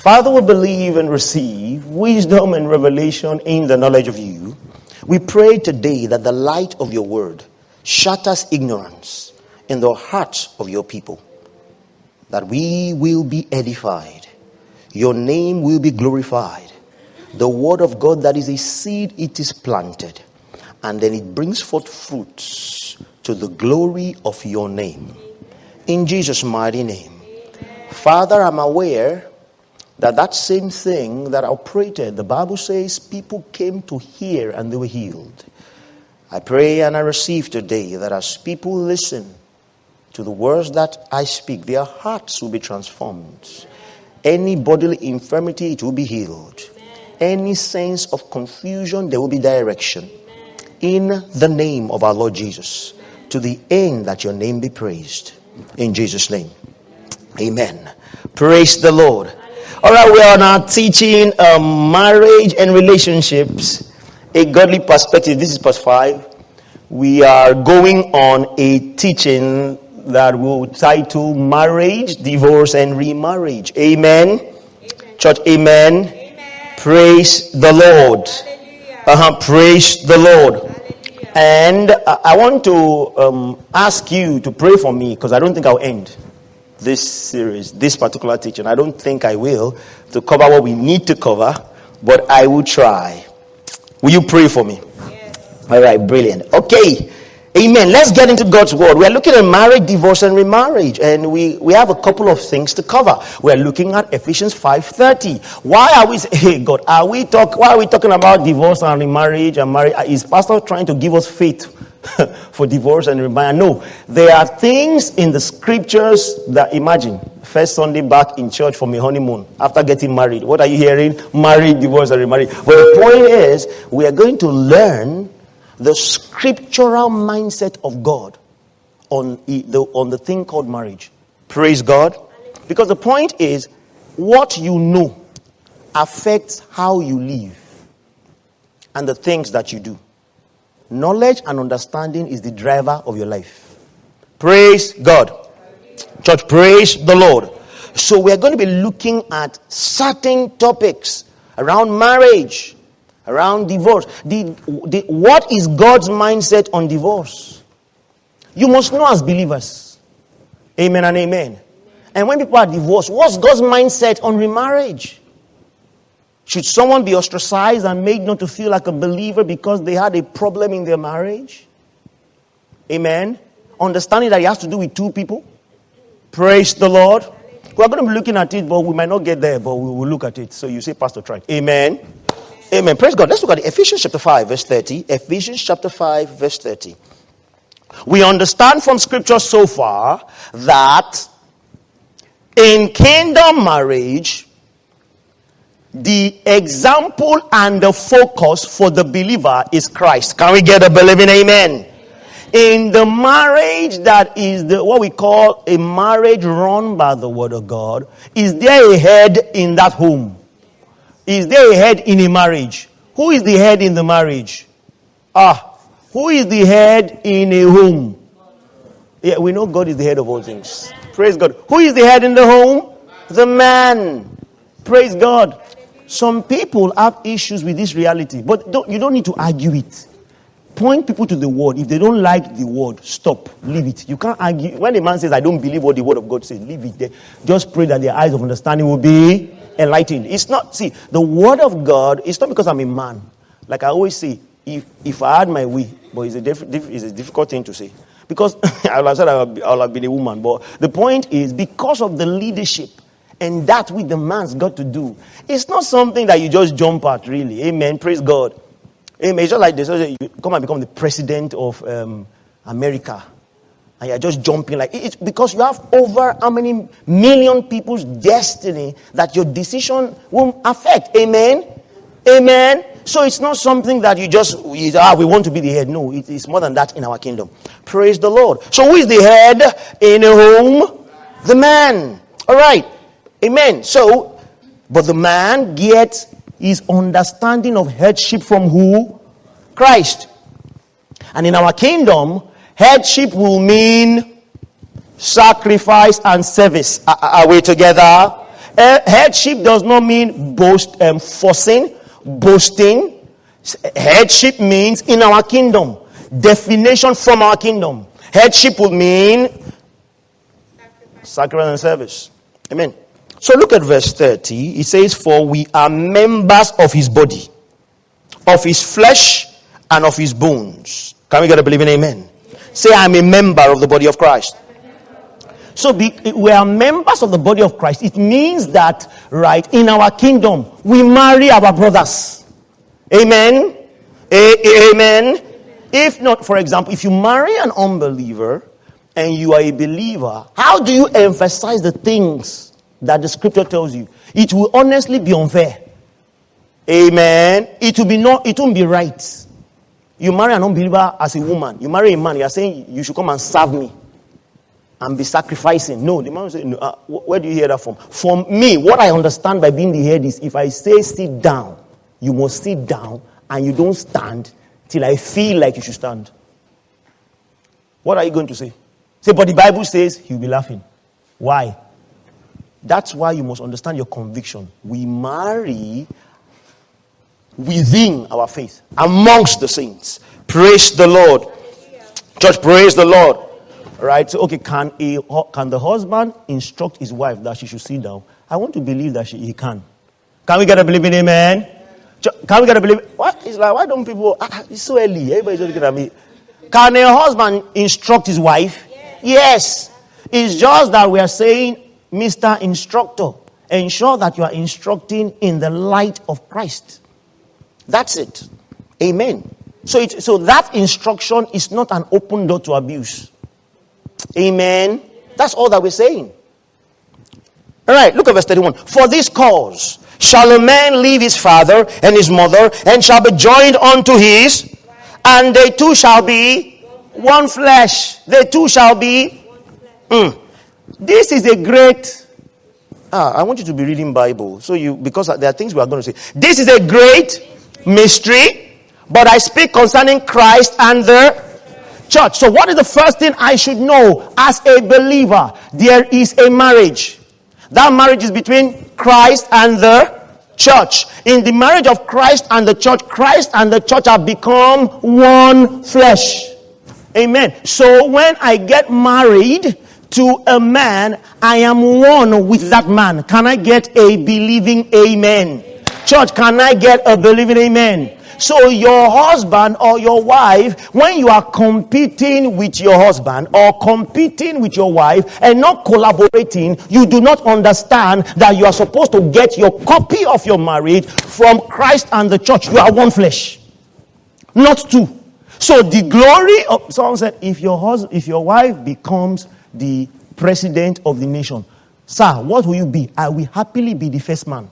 Father, we believe and receive wisdom and revelation in the knowledge of you. We pray today that the light of your word shatters ignorance in the hearts of your people, that we will be edified, your name will be glorified. The word of God that is a seed, it is planted, and then it brings forth fruits to the glory of your name. In Jesus' mighty name. Father, I'm aware that same thing that operated, the Bible says people came to hear and they were healed. I pray and I receive today that as people listen to the words that I speak, their hearts will be transformed. Any bodily infirmity, it will be healed. Any sense of confusion, there will be direction. In the name of our Lord Jesus, to the end that your name be praised. In Jesus' name. Amen. Praise the Lord. All right, we are now teaching marriage and relationships, a godly perspective. This is part 5. We are going on a teaching that we'll title Marriage, Divorce, and Remarriage. Amen. Church, amen. Praise the Lord. Praise the Lord. And I want to ask you to pray for me, because I don't think I'll end this series, this particular teaching. I don't think I will, to cover what we need to cover, but I will try. Will you pray for me? Yes. All right, brilliant. Okay. Amen. Let's get into God's word. We're looking at marriage, divorce, and remarriage, and we have a couple of things to cover. We're looking at Ephesians 5:30. Why are we why are we talking about divorce and remarriage and marriage? Is Pastor trying to give us faith for divorce and remarriage? No. There are things in the scriptures that, imagine, first Sunday back in church from a honeymoon after getting married. What are you hearing? Marriage, divorce, and remarriage. But the point is, we are going to learn the scriptural mindset of God on the thing called marriage. Praise God. Because the point is, what you know affects how you live and the things that you do. Knowledge and understanding is the driver of your life. Praise God. Church, praise the Lord. So we're going to be looking at certain topics around marriage, around divorce. What is God's mindset on divorce? You must know as believers. Amen and amen. And when people are divorced, what's God's mindset on remarriage? Should someone be ostracized and made not to feel like a believer because they had a problem in their marriage? Amen. Understanding that it has to do with two people. Praise the Lord. We're going to be looking at it, but we might not get there, but we will look at it. So you say, Pastor, try. Amen. Amen. Praise God. Let's look at Ephesians chapter 5, verse 30. Ephesians chapter 5, verse 30. We understand from scripture so far that in kingdom marriage, the example and the focus for the believer is Christ. Can we get a believing amen? In the marriage that is what we call a marriage run by the word of God, is there a head in that home? Is there a head in a marriage? Who is the head in the marriage? Who is the head in a home? Yeah, we know God is the head of all things. Praise God. Who is the head in the home? The man. Praise God. Some people have issues with this reality, but you don't need to argue it. Point people to the word. If they don't like the word, stop. Leave it. You can't argue. When a man says, I don't believe what the word of God says, leave it there. Just pray that their eyes of understanding will be enlightened. It's not, the word of God, it's not because I'm a man. Like I always say, if I had my way, but it's a difficult thing to say. Because I would have said I would have been a woman. But the point is, because of the leadership, and that which the man's got to do. It's not something that you just jump at, really. Amen. Praise God. Amen. It's just like this. You come and become the president of America. And you're just jumping like it's because you have over how many million people's destiny that your decision will affect. Amen. Amen. So it's not something that you just, we want to be the head. No, it is more than that in our kingdom. Praise the Lord. So who is the head in a home? The man. All right. Amen. So, but the man gets his understanding of headship from who? Christ. And in our kingdom, headship will mean sacrifice and service. Are we together? Headship does not mean forcing, boasting. Headship means in our kingdom. Definition from our kingdom. Headship would mean sacrifice and service. Amen. So look at verse 30. It says, for we are members of his body, of his flesh, and of his bones. Can we get a believing amen? Say, I'm a member of the body of Christ. So we are members of the body of Christ. It means that, right, in our kingdom, we marry our brothers. Amen? Amen? If not, for example, if you marry an unbeliever and you are a believer, how do you emphasize the things that the scripture tells you? It will honestly be unfair. Amen? It won't be right. You marry an unbeliever as a woman. You marry a man. You are saying you should come and serve me and be sacrificing. No, the man will say, no, where do you hear that from? From me, what I understand by being the head is if I say sit down, you must sit down and you don't stand till I feel like you should stand. What are you going to say? Say, but the Bible says, he'll be laughing. Why? That's why you must understand your conviction. We marry within our faith, amongst the saints. Praise the Lord. Church, praise the Lord. Right? So, okay, can the husband instruct his wife that she should sit down? I want to believe that he can. Can we get a believing amen? Can we get a believing? What? It's like, why don't people? It's so early. Everybody's just looking at me. Can a husband instruct his wife? Yes. It's just that we are saying, Mr. Instructor, ensure that you are instructing in the light of Christ. That's it. Amen. So that instruction is not an open door to abuse. Amen. That's all that we're saying. All right, look at verse 31. For this cause shall a man leave his father and his mother, and shall be joined unto his, and they two shall be one flesh. They two shall be. This is a great. I want you to be reading Bible, because there are things we are going to say. This is a great mystery, but I speak concerning Christ and the church. So what is the first thing I should know as a believer? There is a marriage. That marriage is between Christ and the church. In the marriage of Christ and the church have become one flesh. Amen. So when I get married to a man, I am one with that man. Can I get a believing amen? Church, can I get a believing amen? So your husband or your wife, when you are competing with your husband or competing with your wife and not collaborating, you do not understand that you are supposed to get your copy of your marriage from Christ and the church. You are one flesh, not two. So the glory of someone said, if your wife becomes the president of the nation, sir, what will you be? I will happily be the first man.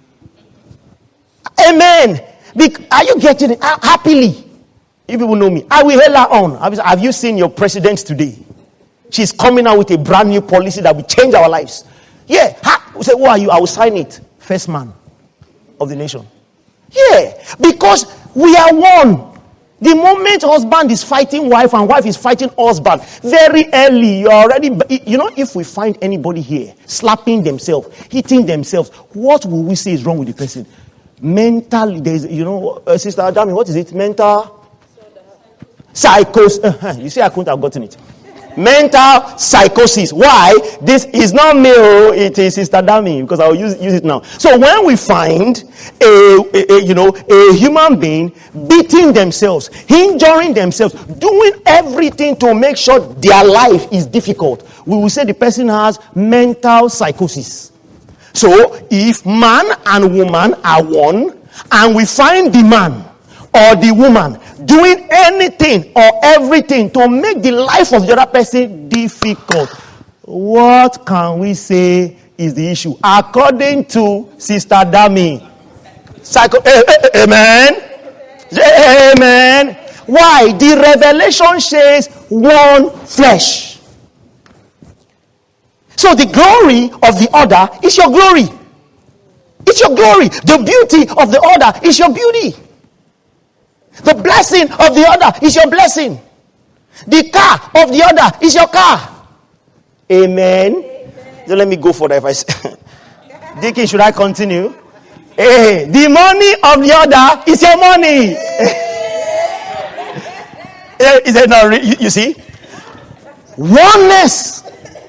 Amen. Are you getting it? Happily. If people know me, I will hail her on. Have you seen your president today? She's coming out with a brand new policy that will change our lives. Yeah. We say, who are you? I will sign it. First man of the nation. Yeah. Because we are one. The moment husband is fighting wife and wife is fighting husband, very early, you're already, if we find anybody here slapping themselves, hitting themselves, what will we say is wrong with the person? Mental, Sister Adami, what is it? Mental psychosis. You see, I couldn't have gotten it. Mental psychosis. Why? This is not me, it is Sister Adami, because I will use it now. So when we find a human being beating themselves, injuring themselves, doing everything to make sure their life is difficult, we will say the person has mental psychosis. So, if man and woman are one, and we find the man or the woman doing anything or everything to make the life of the other person difficult, what can we say is the issue? According to Sister Dami. Amen. Amen. Why? The revelation says one flesh. So the glory of the other is your glory. It's your glory. The beauty of the other is your beauty. The blessing of the other is your blessing. The car of the other is your car. Amen. So let me go for that. If I say Dickie, should I continue? Hey, the money of the other is your money. Is it not? You see? Oneness.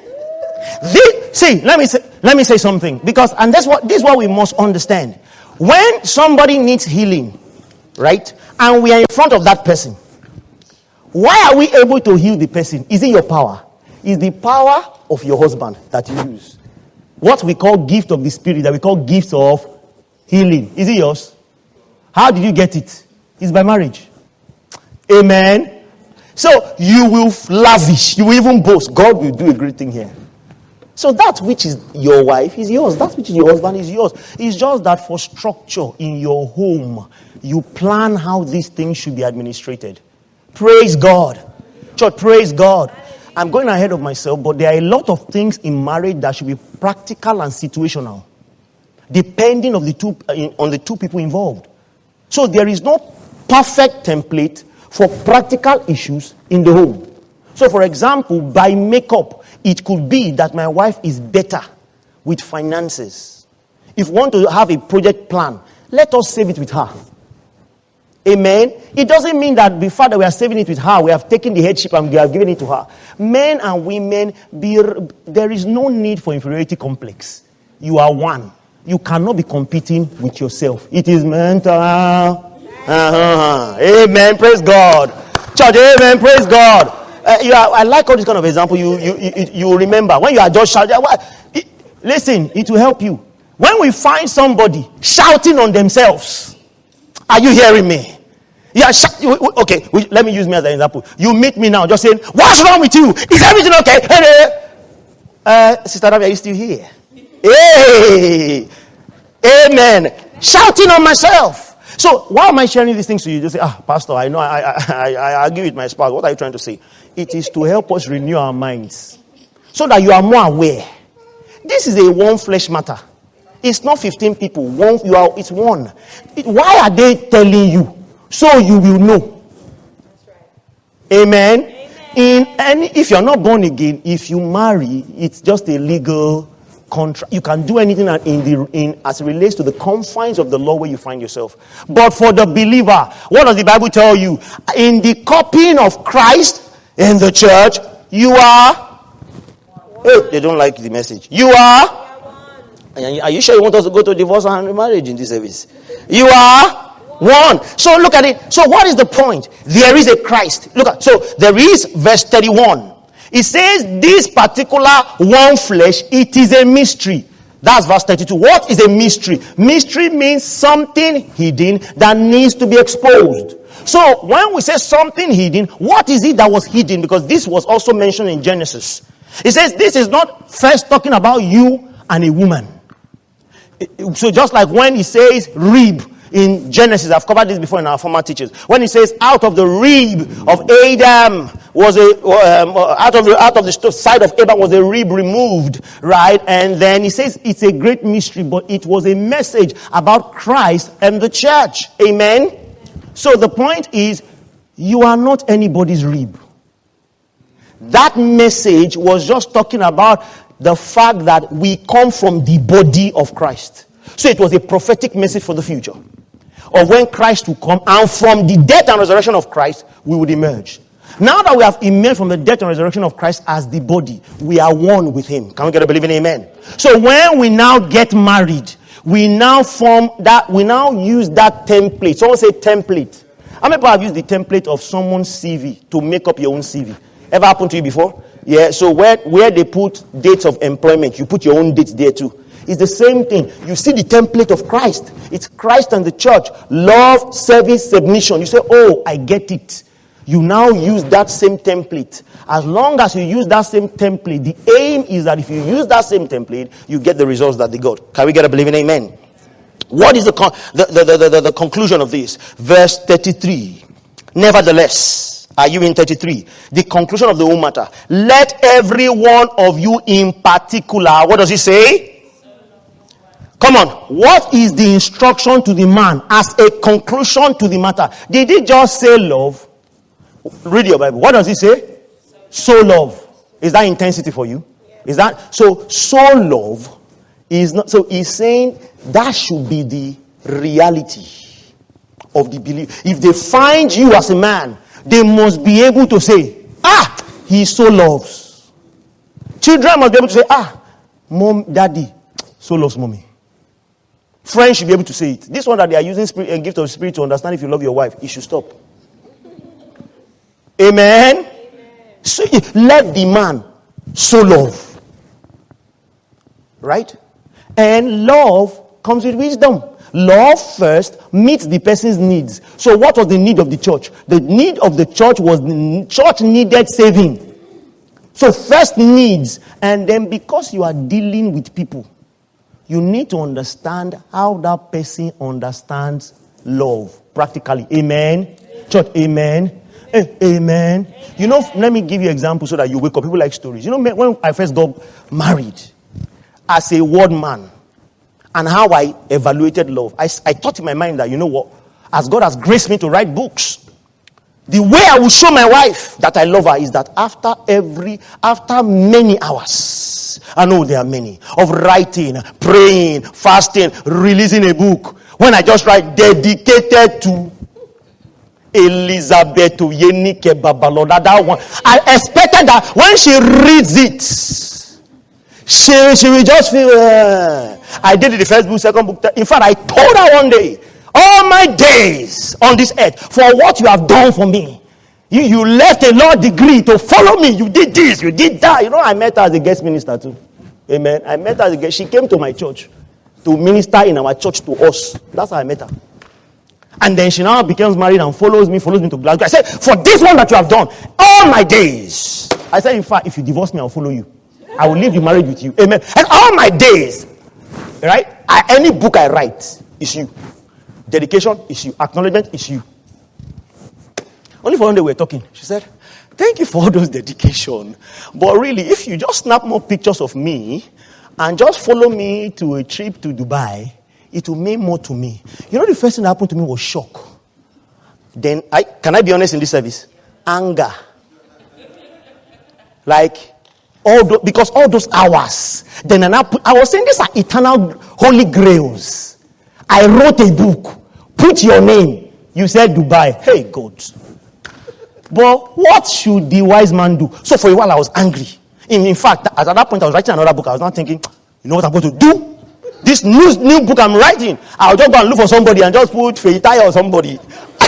Let me say something, because this is what we must understand. When somebody needs healing, right, and we are in front of that person, why are we able to heal the person? Is it your power? It's the power of your husband that you use. What we call gift of the Spirit, that we call gift of healing. Is it yours? How did you get it? It's by marriage. Amen. So you will lavish, you will even boast. God will do a great thing here. So that which is your wife is yours. That which is your husband is yours. It's just that for structure in your home, you plan how these things should be administrated. Praise God. Church, praise God. I'm going ahead of myself, but there are a lot of things in marriage that should be practical and situational, depending on the two people involved. So there is no perfect template for practical issues in the home. So for example, by makeup, it could be that my wife is better with finances. If we want to have a project plan, let us save it with her. Amen. It doesn't mean that the fact that we are saving it with her, we have taken the headship and we have given it to her. Men and women, there is no need for inferiority complex. You are one. You cannot be competing with yourself. It is mental. Amen. Praise God. Church, amen. Praise God. I like all this kind of example. You remember when you are just shouting. Listen, it will help you. When we find somebody shouting on themselves, are you hearing me? Yeah. Okay. Let me use me as an example. You meet me now, just saying, "What's wrong with you? Is everything okay?" Sister Ravi, are you still here? Hey, amen. Shouting on myself. So why am I sharing these things to you? Just say, Pastor, I know I argue with my spouse. What are you trying to say? It is to help us renew our minds so that you are more aware. This is a one flesh matter. It's not 15 people. It's one. Why are they telling you? So you will know. Amen. If you're not born again, if you marry, it's just a legal contract. You can do anything as it relates to the confines of the law where you find yourself. But for the believer, what does the Bible tell you? In the copying of Christ in the church, you are. Hey, they don't like the message. You are. Are you sure you want us to go to divorce and marriage in this service? You are one. So look at it. So what is the point? There is a Christ. So there is verse 31. It says this particular one flesh, it is a mystery. That's verse 32. What is a mystery? Mystery means something hidden that needs to be exposed. So when we say something hidden, what is it that was hidden? Because this was also mentioned in Genesis. It says this is not first talking about you and a woman. So just like when it says rib in Genesis, I've covered this before in our former teachers. When it says out of the rib of Adam was out of the side of Abraham was a rib removed, right? And then he says it's a great mystery, but it was a message about Christ and the church. Amen. So the point is, you are not anybody's rib. That message was just talking about the fact that we come from the body of Christ. So it was a prophetic message for the future of when Christ will come, and from the death and resurrection of Christ, we would emerge. Now that we have emerged from the death and resurrection of Christ as the body, we are one with him. Can we get a believing amen? So when we now get married, we now use that template. Someone say template. How many people have used the template of someone's CV to make up your own CV? Ever happened to you before? Yeah, so where they put dates of employment, you put your own dates there too. It's the same thing. You see the template of Christ. It's Christ and the church. Love, service, submission. You say, oh, I get it. You now use that same template. As long as you use that same template, the aim is that if you use that same template, you get the results that they got. Can we get a believing amen? What is the conclusion of this? Verse 33. Nevertheless, are you in 33? The conclusion of the whole matter. Let every one of you in particular, what does he say? Come on. What is the instruction to the man as a conclusion to the matter? Did he just say love? Read your Bible. What does he say? So love. Is that intensity for you? Is that so love He's not. So he's saying that should be the reality of the belief. If they find you as a man, they must be able to say, he so loves. Children must be able to say, mom, daddy, so loves mommy. Friends should be able to say it. This one that they are using spirit and gift of spirit to understand if you love your wife, it should stop. Amen? So let the man so love. Right? And love comes with wisdom. Love first meets the person's needs. So what was the need of the church? The need of the church was the church needed saving. So first needs, and then because you are dealing with people, you need to understand how that person understands love practically. Amen? Church, amen? Amen. You know, let me give you an example so that you wake up. People like stories. You know, when I first got married as a word man and how I evaluated love, I thought in my mind that, you know what, as God has graced me to write books, the way I will show my wife that I love her is that after many hours, I know there are many, of writing, praying, fasting, releasing a book, when I just write dedicated to Elizabeth Yenike Babaloda, that one, I expected that when she reads it, she will just feel, I did it the first book, second book. In fact, I told her one day, all my days on this earth, for what you have done for me. You left a law degree to follow me. You did this, you did that. You know, I met her as a guest minister too. Amen. I met her as a guest. She came to my church to minister in our church to us. That's how I met her. And then she now becomes married and follows me to Glasgow. I said, for this one that you have done, all my days. I said, in fact, if you divorce me, I'll follow you. I will leave the marriage with you. Amen. And all my days, right? Any book I write is you. Dedication is you. Acknowledgement is you. Only for one day we were talking. She said, thank you for all those dedication. But really, if you just snap more pictures of me and just follow me to a trip to Dubai, it will mean more to me. You know, the first thing that happened to me was shock. Then, can I be honest in this service? Anger. Like, because all those hours. Then I was saying these are eternal holy grails. I wrote a book. Put your name. You said Dubai. Hey, God. But what should the wise man do? So for a while I was angry. In fact, at that point I was writing another book. I was not thinking, you know what I'm going to do? This new book I'm writing, I'll just go and look for somebody and just put Feitaya or somebody.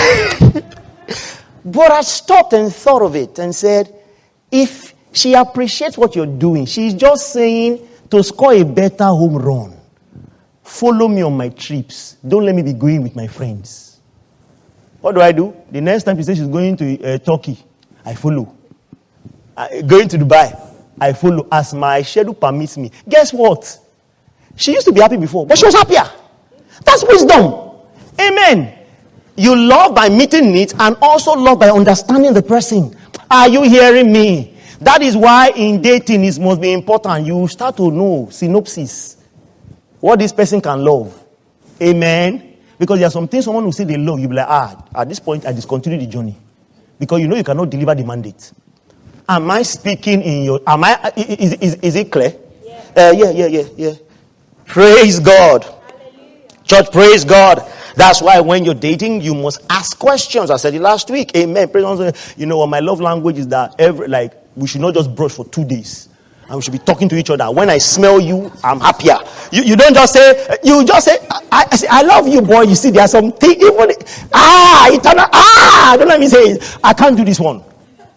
But I stopped and thought of it and said, if she appreciates what you're doing, she's just saying to score a better home run, follow me on my trips. Don't let me be going with my friends. What do? The next time she says she's going to Turkey, I follow. Going to Dubai, I follow as my schedule permits me. Guess what? She used to be happy before, but she was happier. That's wisdom. Amen. You love by meeting needs and also love by understanding the person. Are you hearing me? That is why in dating it must be important. You start to know synopsis. What this person can love. Amen. Because there are some things someone will say they love. You'll be like, at this point I discontinue the journey. Because you know you cannot deliver the mandate. Am I speaking in your... Is it clear? Yeah. Praise God. Hallelujah. Church, praise God. That's why when you're dating, you must ask questions. I said it last week. Amen. You know, my love language is that we should not just brush for 2 days. And we should be talking to each other. When I smell you, I'm happier. You don't just say, I say, I love you, boy. You see, there's something, don't let me say it. I can't do this one.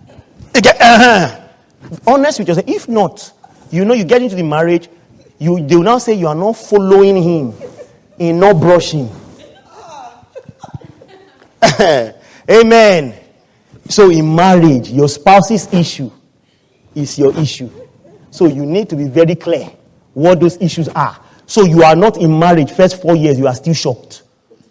Honest with yourself. If not, you know, you get into the marriage, they will now say you are not following him in not brushing. Amen. So in marriage, your spouse's issue is your issue. So you need to be very clear what those issues are. So you are not in marriage, first 4 years, you are still shocked.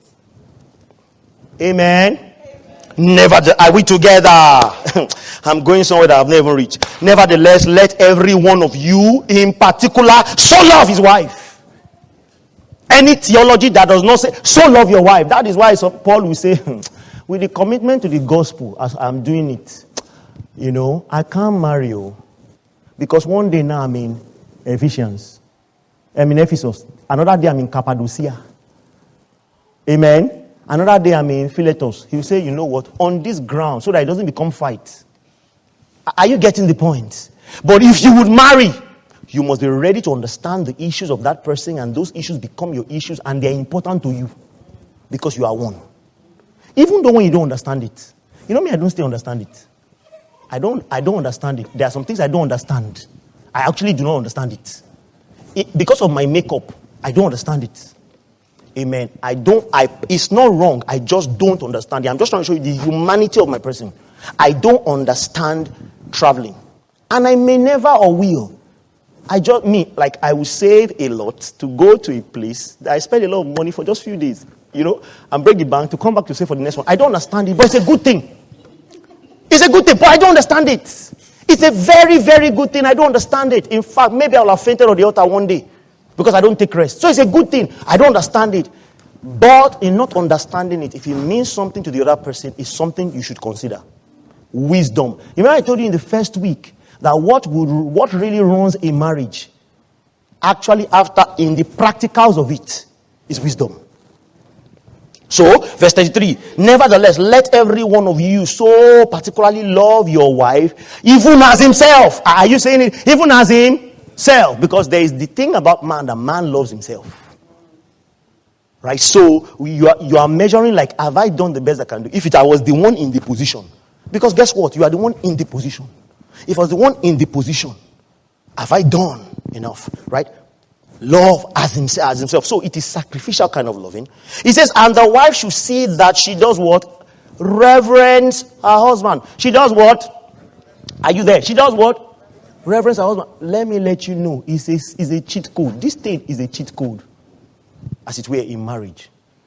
Amen. Are we together? I'm going somewhere that I've never reached. Nevertheless, let every one of you in particular so love his wife. Any theology that does not say so love your wife. That is why Paul will say, with the commitment to the gospel, as I'm doing it, you know, I can't marry you. Because one day now I'm in Ephesians. I'm in Ephesus. Another day I'm in Cappadocia. Amen. Another day I'm in Philetus. He will say, you know what? On this ground, so that it doesn't become fight. Are you getting the point? But if you would marry, you must be ready to understand the issues of that person, and those issues become your issues, and they're important to you because you are one. Even though when you don't understand it. You know me, I don't still understand it. I don't understand it. There are some things I don't understand. I actually do not understand it. Because of my makeup, I don't understand it. Amen. It's not wrong. I just don't understand it. I'm just trying to show you the humanity of my person. I don't understand traveling. And I may never or will. I will save a lot to go to a place that I spend a lot of money for just a few days, and break the bank to come back to save for the next one. I don't understand it, but it's a good thing. It's a good thing, but I don't understand it. It's a very, very good thing. I don't understand it. In fact, maybe I'll have fainted on the altar one day because I don't take rest. So it's a good thing. I don't understand it. But in not understanding it, if it means something to the other person, it's something you should consider. Wisdom. You remember I told you in the first week that what really runs a marriage, actually in the practicals of it, is wisdom. So, verse 33, nevertheless, let every one of you so particularly love your wife, even as himself. Are you saying it? Even as himself. Because there is the thing about man, that man loves himself. Right? So, you are measuring like, have I done the best I can do? If I was the one in the position. Because guess what? You are the one in the position. If I was the one in the position, have I done enough? Right? Love as himself. So it is sacrificial kind of loving. He says, and the wife should see that she does what? Reverence her husband. She does what? Are you there? She does what? Reverence her husband. Let me let you know, it's a cheat code. This thing is a cheat code, as it were, in marriage.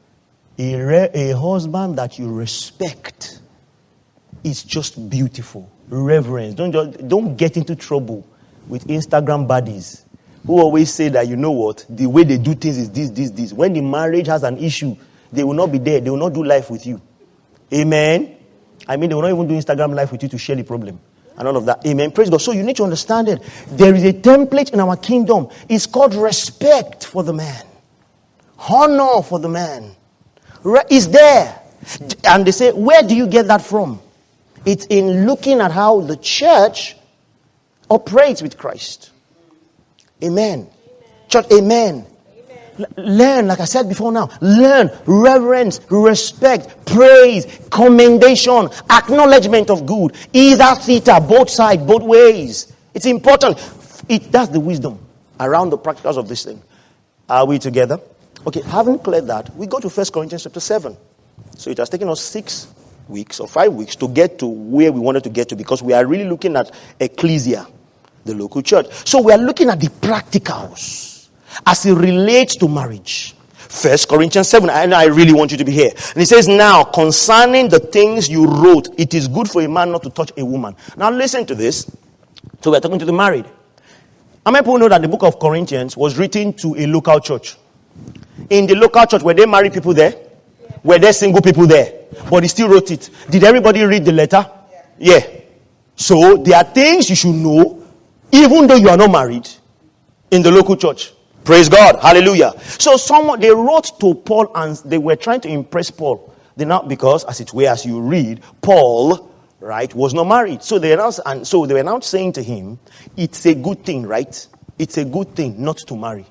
A husband that you respect is just beautiful. Reverence. Don't get into trouble with Instagram baddies who always say that, you know what, the way they do things is this. When the marriage has an issue, they will not be there. They will not do life with you. Amen. I mean, they will not even do Instagram live with you to share the problem and all of that. Amen. Praise God. So you need to understand it. There is a template in our kingdom. It's called respect for the man. Honor for the man. It's there. And they say, where do you get that from? It's in looking at how the church operates with Christ. Amen. Church, amen. Learn, like I said before now, learn reverence, respect, praise, commendation, acknowledgement of good. Either theta, both sides, both ways. It's important. That's the wisdom around the practicals of this thing. Are we together? Okay, having cleared that, we go to 1 Corinthians chapter 7. So it has taken us 6 weeks or 5 weeks to get to where we wanted to get to, because we are really looking at ecclesia, the local church. So we are looking at the practicals as it relates to marriage. 1 Corinthians 7, and I really want you to be here. And it says, now, concerning the things you wrote, it is good for a man not to touch a woman. Now listen to this. So we're talking to the married. How many people know that the book of Corinthians was written to a local church? In the local church, were there married people there? Were there single people there? But he still wrote it. Did everybody read the letter? Yeah. So there are things you should know, even though you are not married, in the local church. Praise God. Hallelujah. So they wrote to Paul, and they were trying to impress Paul. Because, as it were, as you read, Paul, right, was not married. So they were now saying to him, it's a good thing, right? It's a good thing not to marry.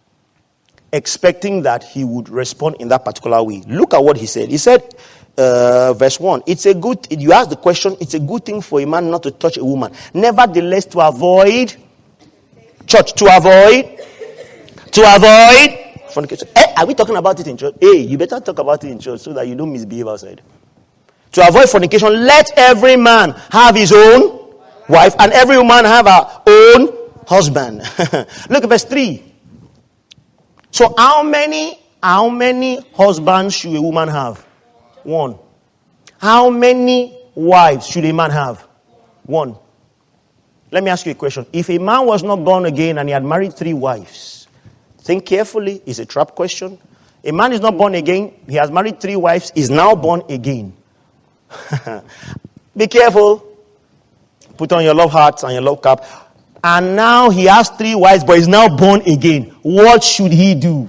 Expecting that he would respond in that particular way. Look at what he said. He said, verse 1, you ask the question, it's a good thing for a man not to touch a woman. Nevertheless, to avoid fornication. Are we talking about it in church? You better talk about it in church so that you don't misbehave outside. To avoid fornication, let every man have his own wife, and every woman have her own husband. Look at verse 3. So how many husbands should a woman have? 1. How many wives should a man have? 1. Let me ask you a question. If a man was not born again and he had married 3 wives, think carefully. It's a trap question. A man is not born again. He has married 3 wives. Is now born again. Be careful. Put on your love hearts and your love cap. and now he has 3 wives, but is now born again. What should he do?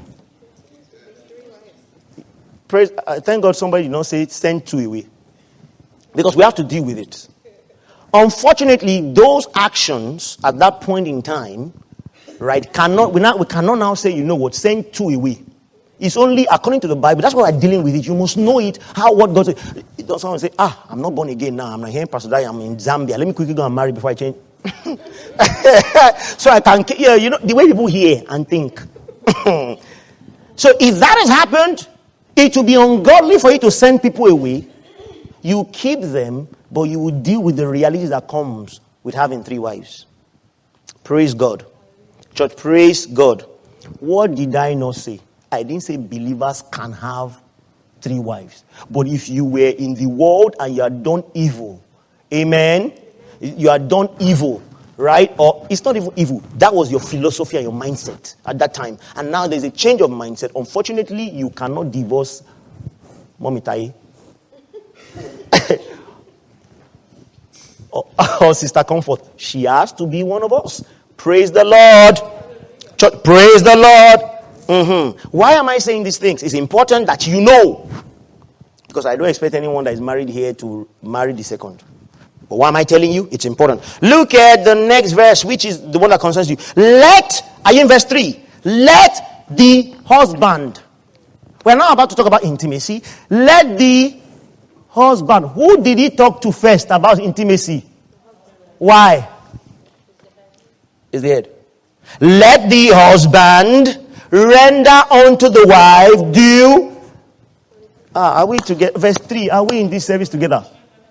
Praise, thank God somebody did not say send 2 away. Because we have to deal with it. Unfortunately, those actions at that point in time, right, we cannot now say, you know what, send 2 away. It's only according to the Bible. That's why we're dealing with it. You must know it. What God says. Someone say, I'm not born again now. I'm not here in Pastor Dai. I'm in Zambia. Let me quickly go and marry before I change. So I can, the way people hear and think. So if that has happened, it will be ungodly for you to send people away. You keep them, but you will deal with the reality that comes with having 3 wives. Praise God. Church, praise God. What did I not say? I didn't say believers can have 3 wives. But if you were in the world and you are done evil, amen, you are done evil, right? Or it's not even evil. That was your philosophy and your mindset at that time. And now there's a change of mindset. Unfortunately, you cannot divorce Mommy Tai or Sister Comfort. She has to be one of us. Praise the Lord. Church, praise the Lord. Why am I saying these things? It's important that you know. Because I don't expect anyone that is married here to marry the second. But why am I telling you? It's important. Look at the next verse, which is the one that concerns you. Are you in verse 3? Let the husband. We're now about to talk about intimacy. Let the husband. Who did he talk to first about intimacy? Why? Is the head. Let the husband render unto the wife due. Are we together? Verse 3. Are we in this service together?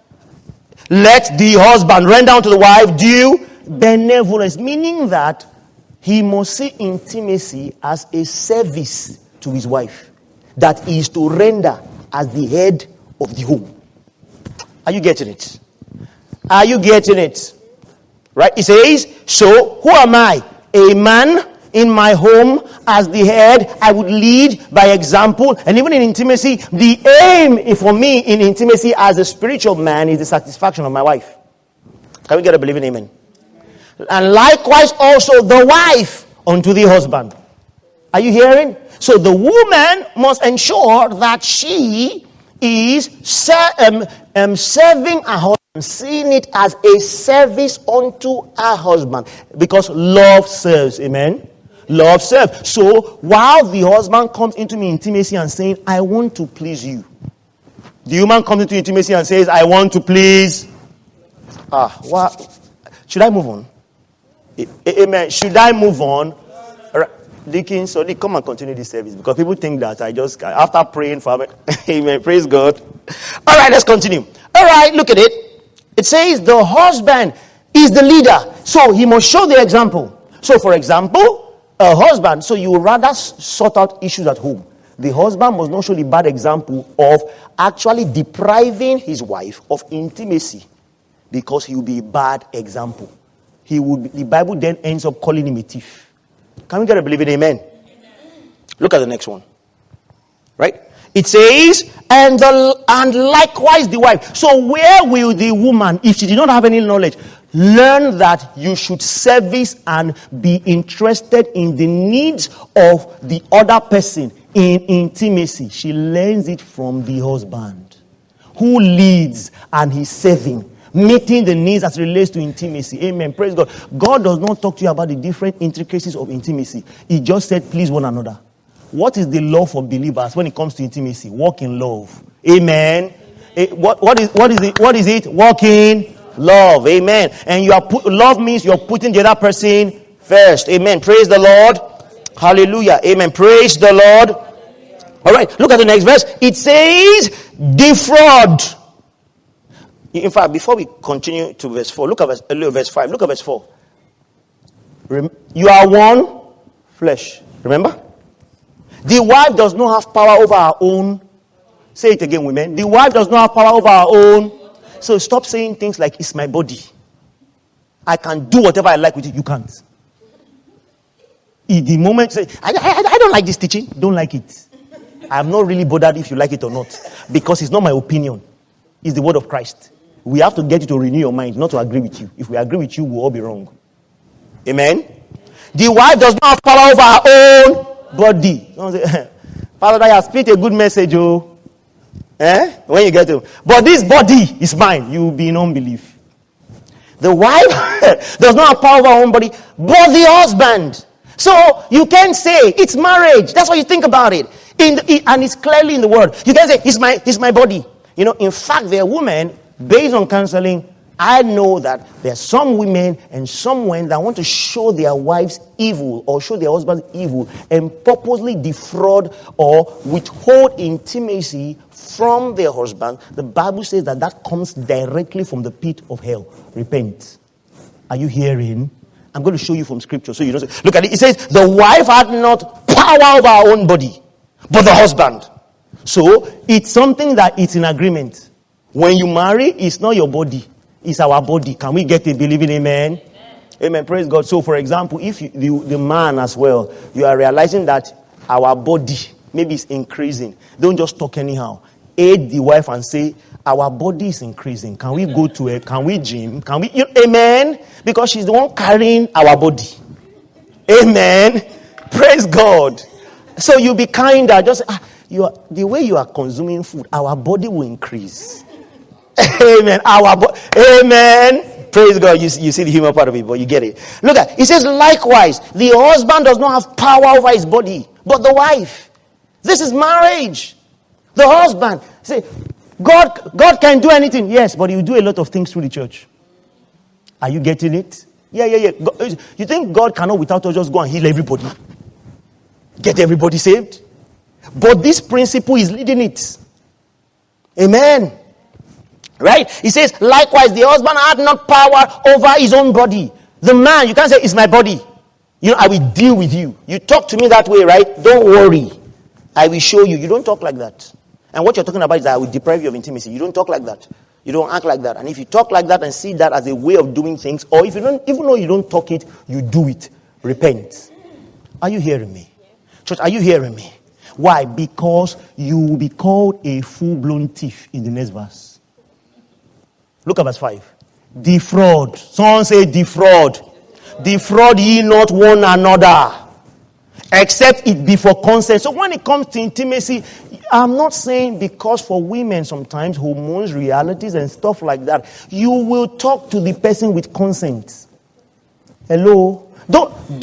Let the husband render unto the wife due benevolence. Meaning that he must see intimacy as a service to his wife. That is to render as the head of the home. Are you getting it? Are you getting it? Right? It says, so who am I? A man in my home as the head. I would lead by example. And even in intimacy, the aim for me in intimacy as a spiritual man is the satisfaction of my wife. Can we get a believing amen? And likewise also the wife unto the husband. Are you hearing? So the woman must ensure that she is serving her husband, seeing it as a service unto her husband. Because love serves. Amen? Love serves. So while the husband comes into me intimacy and saying, I want to please you. The woman comes into intimacy and says, I want to please. What? Should I move on? Amen. Should I move on? Deacon, so come and continue this service because people think that I just, after praying for amen, praise God. All right, let's continue. All right, look at it. It says the husband is the leader, so he must show the example. So, for example, a husband, so you would rather sort out issues at home. The husband must not show the bad example of actually depriving his wife of intimacy because he will be a bad example. The Bible then ends up calling him a thief. Can we get a believing amen? Look at the next one. Right? It says, and likewise the wife. So where will the woman, if she did not have any knowledge, learn that you should service and be interested in the needs of the other person in intimacy? She learns it from the husband who leads and he's serving, meeting the needs as it relates to intimacy. Amen. Praise God. God does not talk to you about the different intricacies of intimacy. He just said, please one another. What is the law for believers when it comes to intimacy? Walk in love. Amen. What is it? Walk in love. Amen. And love means you're putting the other person first. Amen. Praise the Lord. Hallelujah. Amen. Praise the Lord. All right. Look at the next verse. It says, defraud. In fact, before we continue to verse 4, look at verse 5. Look at verse 4. You are one flesh. Remember? The wife does not have power over her own. Say it again, women. The wife does not have power over her own. So stop saying things like, it's my body. I can do whatever I like with it. You can't. In the moment, say, I don't like this teaching. Don't like it. I'm not really bothered if you like it or not. Because it's not my opinion. It's the word of Christ. We have to get you to renew your mind, not to agree with you. If we agree with you, we'll all be wrong. Amen. The wife does not have power over her own body. Someone say, Father, I have spit a good message, oh. When you get to, but this body is mine. You will be in unbelief. The wife does not have power over her own body, but the husband. So you can't say it's marriage. That's what you think about it. And it's clearly in the word. You can't say it's my body. You know, in fact, there are women, based on counseling, I know that there are some women and some men that want to show their wives evil or show their husbands evil and purposely defraud or withhold intimacy from their husband. The Bible says that comes directly from the pit of hell. Repent. Are you hearing? I'm going to show you from scripture so you don't say, look at it. It says the wife had not power over her own body, but the husband. So it's something that it's in agreement. When you marry, it's not your body. It's our body. Can we get a believing amen? Amen. Praise God. So, for example, if the man as well, you are realizing that our body maybe is increasing. Don't just talk anyhow. Aid the wife and say, our body is increasing. Can we go to can we gym? Can we? Amen. Because she's the one carrying our body. Amen. Praise God. So you be kinder. Just the way you are consuming food, our body will increase. Amen. Amen. Praise God. You see the human part of it, but you get it. Look at it. It says, likewise, the husband does not have power over his body, but the wife. This is marriage. The husband. Say, God can do anything. Yes, but he will do a lot of things through the church. Are you getting it? Yeah. You think God cannot, without us, just go and heal everybody? Get everybody saved? But this principle is leading it. Amen. Right? He says, likewise, the husband had not power over his own body. The man, you can't say, it's my body. You know, I will deal with you. You talk to me that way, right? Don't worry. I will show you. You don't talk like that. And what you're talking about is that I will deprive you of intimacy. You don't talk like that. You don't act like that. And if you talk like that and see that as a way of doing things, or if you don't, even though you don't talk it, you do it. Repent. Are you hearing me? Church, are you hearing me? Why? Because you will be called a full-blown thief in the next verse. Look at verse 5. Defraud. Someone say defraud. Defraud ye not one another, except it be for consent. So when it comes to intimacy, I'm not saying because for women sometimes hormones, realities and stuff like that, you will talk to the person with consent. Hello? Don't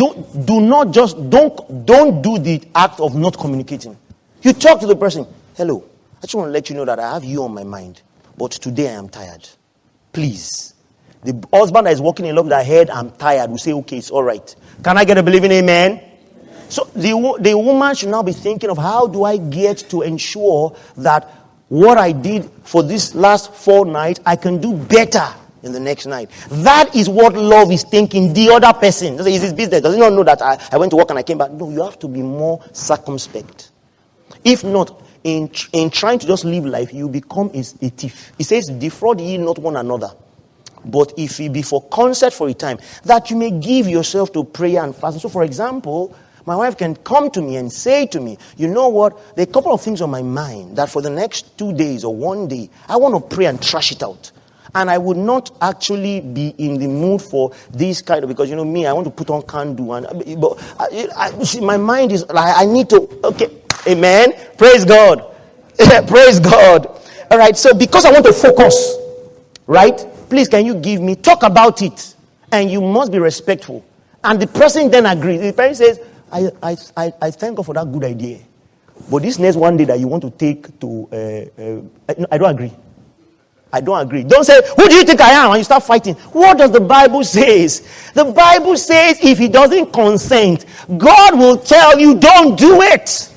do the act of not communicating. You talk to the person. Hello, I just want to let you know that I have you on my mind, but today I am tired. Please. The husband that is walking in love with her head, I'm tired, will say, okay, it's all right. Can I get a believing amen? So the woman should now be thinking of how do I get to ensure that what I did for this last 4 nights, I can do better in the next night. That is what love is thinking. The other person, is his business. Does he not know that I went to work and I came back? No, you have to be more circumspect. If not, in trying to just live life, you become a thief. It says, defraud ye not one another. But if it be for concert for a time, that you may give yourself to prayer and fasting. So for example, my wife can come to me and say to me, you know what, there are a couple of things on my mind that for the next 2 days or 1 day, I want to pray and trash it out. And I would not actually be in the mood for this kind of, because you know me, I want to put on candle. But see, my mind is like, I need to, okay, amen, praise God. Praise God. All right, so because I want to focus, right, please can you give me, talk about it. And you must be respectful. And the person then agrees. The person says, I thank God for that good idea. But this next 1 day that you want to take to, I don't agree. I don't agree. Don't say, who do you think I am? And you start fighting. What does the Bible say? The Bible says if he doesn't consent, God will tell you don't do it.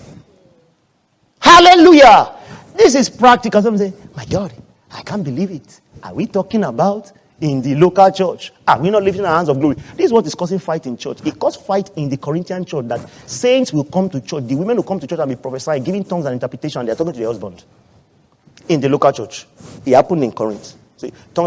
Hallelujah. This is practical. Some say, my God, I can't believe it. Are we talking about in the local church? Are we not lifting our hands of glory? This is what is causing fight in church. It caused fight in the Corinthian church that saints will come to church. The women will come to church and be prophesying, giving tongues and interpretation, and they're talking to their husband. In the local church. It happened in Corinth. See,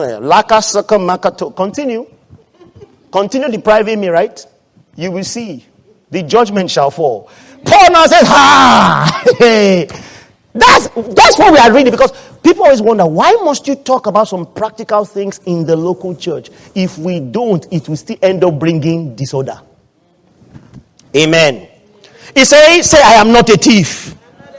continue. Continue depriving me, right? You will see. The judgment shall fall. Paul now says, That's what we are reading, because people always wonder, why must you talk about some practical things in the local church? If we don't, it will still end up bringing disorder. Amen. He says, say, I am not a thief.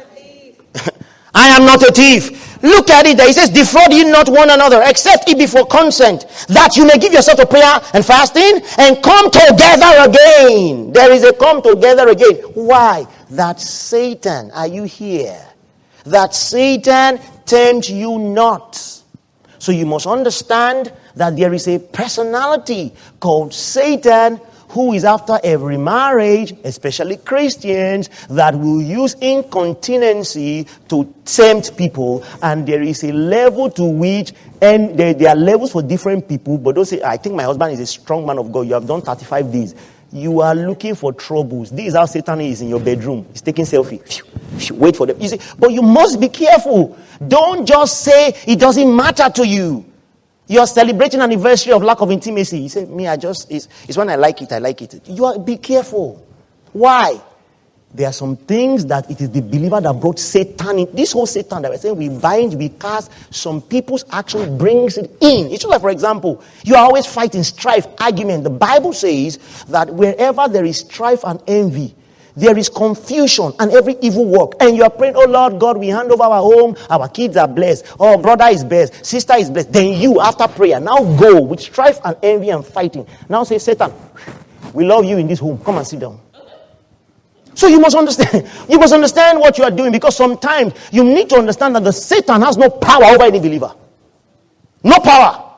I am not a thief. Look at it there. He says, defraud ye not one another, except it be for consent, that you may give yourself to prayer and fasting, and come together again. There is a come together again. Why? That Satan, are you here? That Satan tempt you not. So you must understand that there is a personality called Satan, who is after every marriage, especially Christians, that will use incontinency to tempt people. And there is a level to which, and there are levels for different people, but don't say, I think my husband is a strong man of God. You have done 35 days. You are looking for troubles. This is how Satan is in your bedroom. He's taking selfie. Wait for them. You see, but you must be careful. Don't just say it doesn't matter to you. You are celebrating an anniversary of lack of intimacy. You say, it's when I like it. Be careful. Why? There are some things that it is the believer that brought Satan in. This whole Satan that we're saying we bind, we cast, some people's action brings it in. It's just like, for example, you are always fighting, strife, argument. The Bible says that wherever there is strife and envy, there is confusion and every evil work. And you are praying, oh Lord God, we hand over our home. Our kids are blessed. Oh, brother is blessed. Sister is blessed. Then you, after prayer, now go with strife and envy and fighting. Now say, Satan, we love you in this home. Come and sit down. So you must understand. You must understand what you are doing, because sometimes you need to understand that the Satan has no power over any believer. No power.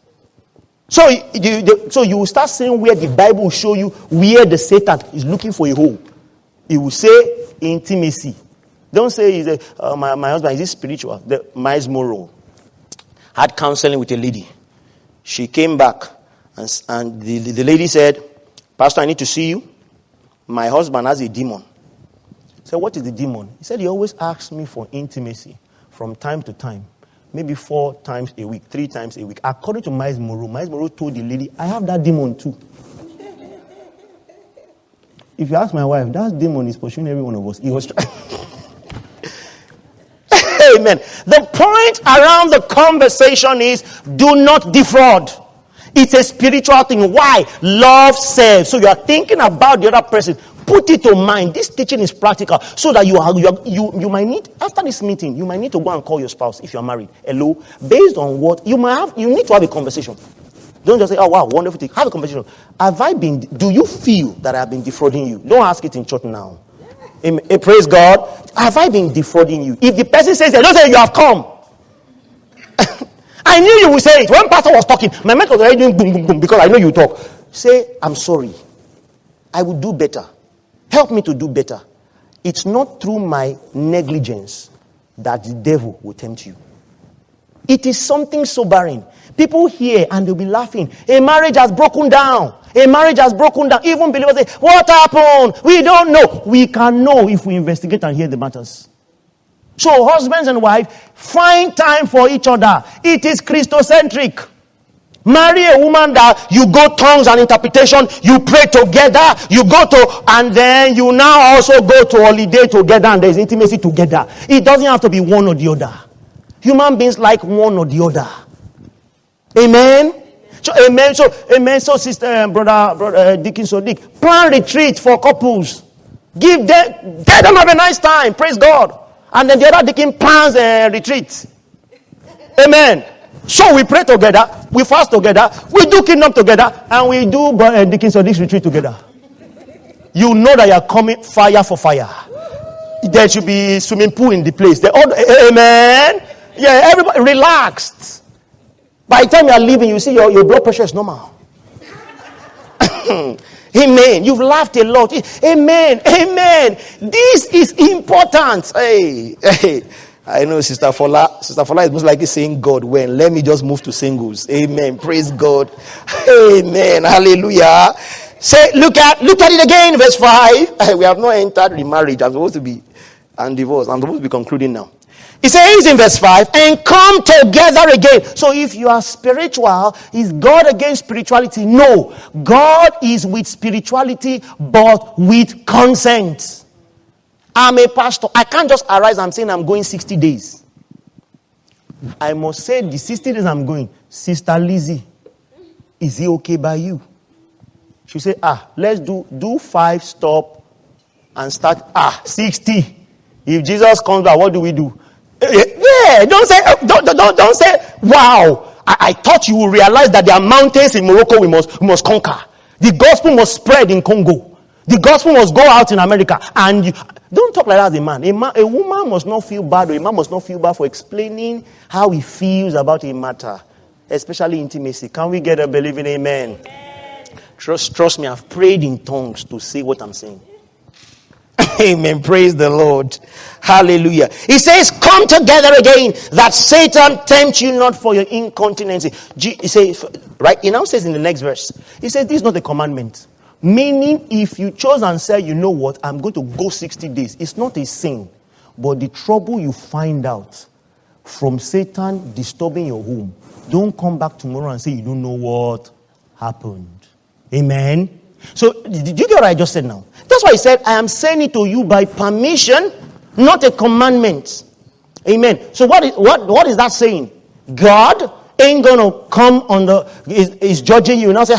So you will start seeing where the Bible will show you where the Satan is looking for a hole. He will say intimacy. Don't say my husband, is this spiritual? The Miles Morrow had counseling with a lady. She came back and the lady said, Pastor, I need to see you. My husband has a demon. I said, what is the demon? He said, he always asks me for intimacy from time to time. Maybe 4 times a week, 3 times a week. According to Miles Morrow told the lady, I have that demon too. If you ask my wife, that demon is pursuing every one of us. He was trying. Amen. The point around the conversation is, do not defraud. It's a spiritual thing. Why? Love serves. So you are thinking about the other person. Put it to mind. This teaching is practical, so that you might need, after this meeting, you might need to go and call your spouse if you are married. Hello, based on what you need to have a conversation. Don't just say, oh wow, wonderful thing. Have a conversation. Do you feel that I have been defrauding you? Don't ask it in church now. Amen. Praise God. Have I been defrauding you? If the person says that, don't say you have come. I knew you would say it. When pastor was talking, my mind was already doing boom, boom, boom, because I know you talk. Say, I'm sorry. I will do better. Help me to do better. It's not through my negligence that the devil will tempt you. It is something sobering. People hear and they'll be laughing. A marriage has broken down. A marriage has broken down. Even believers say, what happened? We don't know. We can know if we investigate and hear the matters. So husbands and wives, find time for each other. It is Christocentric. Marry a woman that you go tongues and interpretation, you pray together, and then you now also go to holiday together, and there's intimacy together. It doesn't have to be one or the other. Human beings like one or the other. Amen? So, amen. So, sister, brother Dickinson, plan retreat for couples. Let them have a nice time. Praise God. And then the other deacon plans a retreat. Amen. So we pray together, we fast together, we do kingdom together, and we do Dickinson retreat together. You know that you are coming fire for fire. There should be swimming pool in the place. Amen. Yeah, everybody relaxed. By the time you are leaving, you see your blood pressure is normal. Amen. You've laughed a lot. Amen. Amen. This is important. Hey. I know Sister Fola is most likely saying God when. Let me just move to singles. Amen. Praise God. Amen. Hallelujah. Say, look at it again, verse 5. We have not entered remarriage. I'm supposed to be and divorce. I'm supposed to be concluding now. It says in verse 5, and come together again. So if you are spiritual, is God against spirituality? No. God is with spirituality, but with consent. I'm a pastor. I can't just arise and say I'm going 60 days. I must say the 60 days I'm going, Sister Lizzie, is it okay by you? She say, let's do 5 stop and start 60. If Jesus comes back, what do we do? Yeah, don't say, wow. I thought you would realize that there are mountains in Morocco we must conquer. The gospel must spread in Congo. The gospel must go out in America. And you, don't talk like that as a man. A woman must not feel bad, or a man must not feel bad for explaining how he feels about a matter, especially intimacy. Can we get a believing amen? Trust me, I've prayed in tongues to say what I'm saying. Amen. Praise the Lord. Hallelujah. He says, come together again, that Satan tempt you not for your incontinency. He says, right? He now says in the next verse, he says, this is not a commandment. Meaning, if you chose and said, you know what, I'm going to go 60 days. It's not a sin. But the trouble you find out from Satan disturbing your home, don't come back tomorrow and say you don't know what happened. Amen. So, did you get what I just said now? That's why he said, I am saying it to you by permission, not a commandment. Amen. So what is that saying? God ain't going to come is judging you and now say,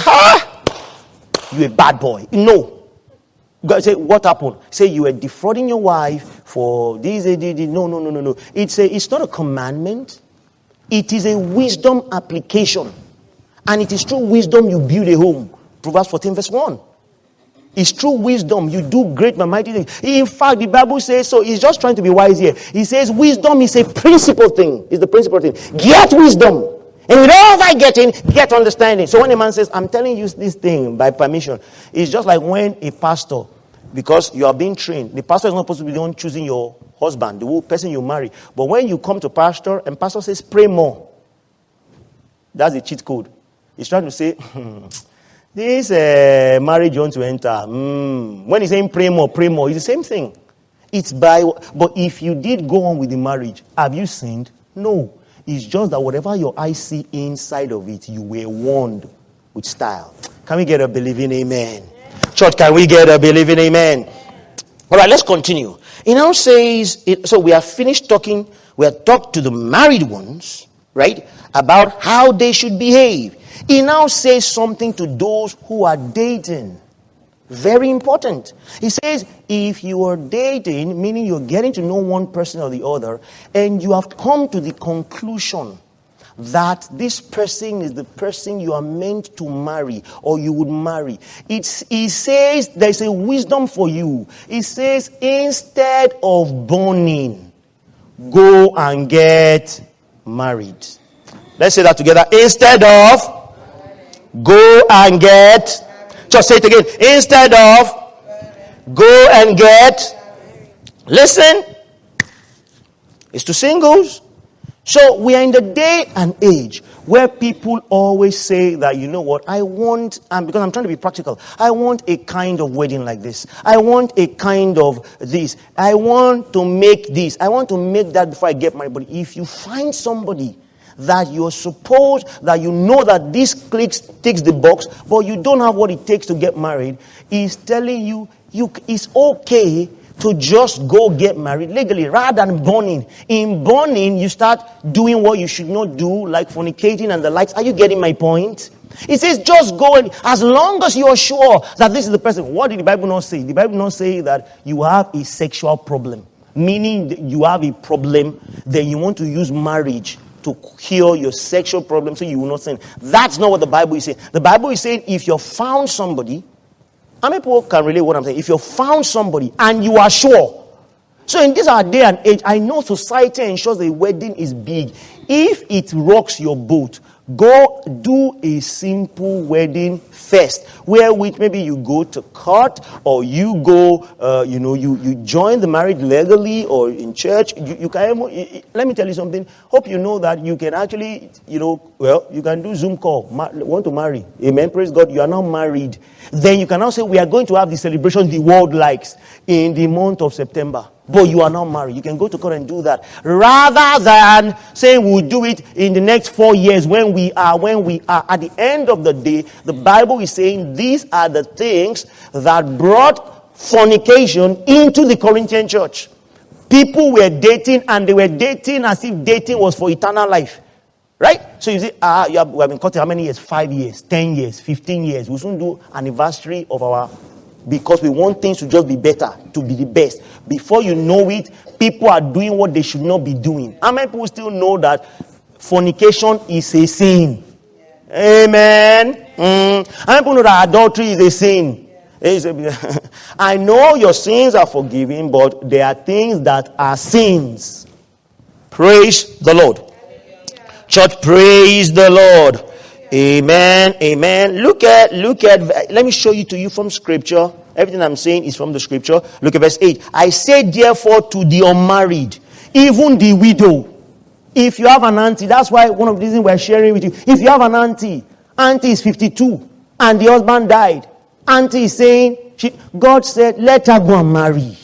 you a bad boy. No. God say, what happened? Say you were defrauding your wife for this. No. It's not a commandment. It is a wisdom application. And it is through wisdom you build a home. Proverbs 14 verse 1. It's true wisdom. You do great and mighty things. In fact, the Bible says so. He's just trying to be wise here. He says wisdom is a principal thing. It's the principal thing. Get wisdom. And with all that getting, get understanding. So when a man says, I'm telling you this thing by permission, it's just like when a pastor, because you are being trained, the pastor is not supposed to be the one choosing your husband, the person you marry. But when you come to pastor, and pastor says, pray more. That's the cheat code. He's trying to say, this marriage you want to enter. When he's saying pray more, it's the same thing. But if you did go on with the marriage, have you sinned? No. It's just that whatever your eyes see inside of it, you were warned with style. Can we get a believing amen? Church, can we get a believing amen? All right, let's continue. It now says, so we have finished talking, we have talked to the married ones, right, about how they should behave. He now says something to those who are dating. Very important. He says, if you are dating, meaning you're getting to know one person or the other, and you have come to the conclusion that this person is the person you are meant to marry or you would marry. He says there's a wisdom for you. He says, instead of burning, go and get married. Let's say that together. Instead of, go and get. Just say it again. Instead of, go and get. Listen. It's to singles. So we are in the day and age where people always say that, you know what, I want, and because I'm trying to be practical, I want a kind of wedding like this. I want a kind of this. I want to make this. I want to make that before I get married. But if you find somebody that you're supposed, that you know that this ticks the box, but you don't have what it takes to get married, is telling you it's okay to just go get married legally rather than burning. In burning, you start doing what you should not do, like fornicating and the likes. Are you getting my point? It says just go, and as long as you are sure that this is the person. What did the Bible not say? The Bible not say that you have a sexual problem, meaning you have a problem, then you want to use marriage to cure your sexual problem so you will not sin. That's not what the Bible is saying. The Bible is saying if you've found somebody, how many people can relate what I'm saying? If you've found somebody and you are sure. So in this our day and age, I know society ensures a wedding is big. If it rocks your boat, go do a simple wedding first, where which maybe you go to court or you go, you join the marriage legally or in church. You can. Let me tell you something. Hope you know that you can actually, you can do Zoom call. Want to marry? Amen. Praise God. You are now married. Then you can now say we are going to have the celebration the world likes in the month of September. But you are now married. You can go to court and do that. Rather than saying we'll do it in the next 4 years when we are at the end of the day, the Bible is saying these are the things that brought fornication into the Corinthian church. People were dating, and they were dating as if dating was for eternal life. Right? So you say, we have been caught how many years? 5 years, 10 years, 15 years. We soon do anniversary of our, because we want things to just be better, to be the best. Before you know it, people are doing what they should not be doing. How many people still know that fornication is a sin? Amen. How many people know that adultery is a sin? I know your sins are forgiven, but there are things that are sins. Praise the Lord. Church, praise the Lord. Amen. Amen. Look at, let me show you from scripture. Everything I'm saying is from the scripture. Look at verse 8. I say therefore to the unmarried, even the widow. If you have an auntie, that's why one of the reasons we're sharing with you. If you have an auntie is 52 and the husband died. Auntie is saying, God said, let her go and marry.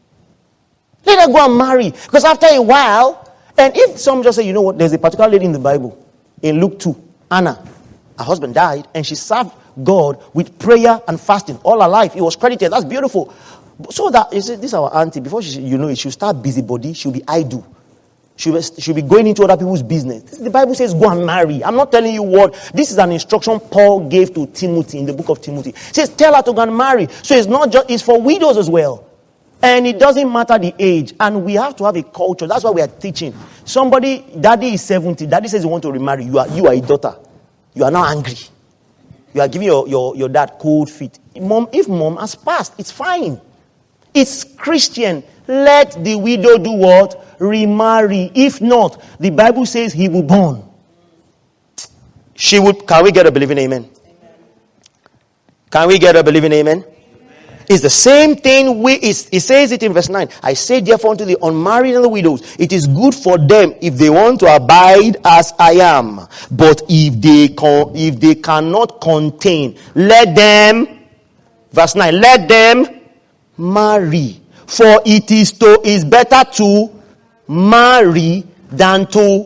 Let her go and marry. Because after a while, and if some just say, you know what, there's a particular lady in the Bible, in Luke 2, Anna, her husband died, and she served God with prayer and fasting all her life. It was credited. That's beautiful. So that, you see, this is our auntie. Before she'll start busybody, she'll be idle. She'll be going into other people's business. The Bible says go and marry. I'm not telling you what. This is an instruction Paul gave to Timothy in the book of Timothy. It says tell her to go and marry. So it's not just, it's for widows as well. And it doesn't matter the age. And we have to have a culture. That's why we are teaching. Daddy is 70. Daddy says you want to remarry. You are a daughter. You are now angry. You are giving your dad cold feet. If mom has passed, it's fine. It's Christian. Let the widow do what? Remarry. If not, the Bible says he will burn. She would. Can we get a believing amen? Can we get a believing amen? It's the same thing. It says it in verse 9. I say therefore unto the unmarried and the widows, it is good for them if they want to abide as I am. But if they cannot contain, let them, verse 9, let them marry. For it is better to marry than to,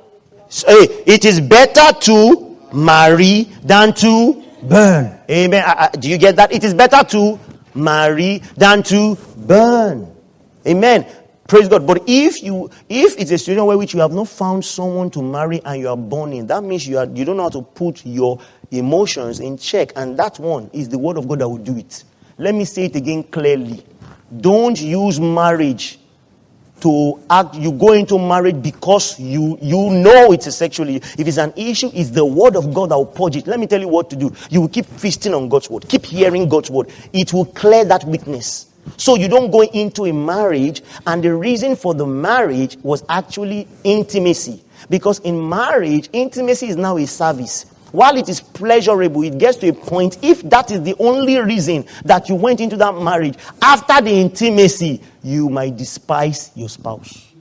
it is better to marry than to burn. Amen. Do you get that? It is better to marry than to burn. Amen. Praise God. But if it's a situation where which you have not found someone to marry and you are burning, that means you don't know how to put your emotions in check. And that one is the word of God that will do it. Let me say it again clearly. Don't use marriage to act. You go into marriage because you know it's a sexually. If it's an issue, it's the word of God that will purge it. Let me tell you what to do. You will keep feasting on God's word. Keep hearing God's word. It will clear that weakness. So you don't go into a marriage, and the reason for the marriage was actually intimacy. Because in marriage, intimacy is now a service. While it is pleasurable, it gets to a point, if that is the only reason that you went into that marriage, after the intimacy, you might despise your spouse.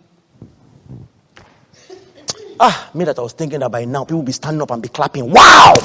Me that I was thinking that by now, people will be standing up and be clapping. Wow!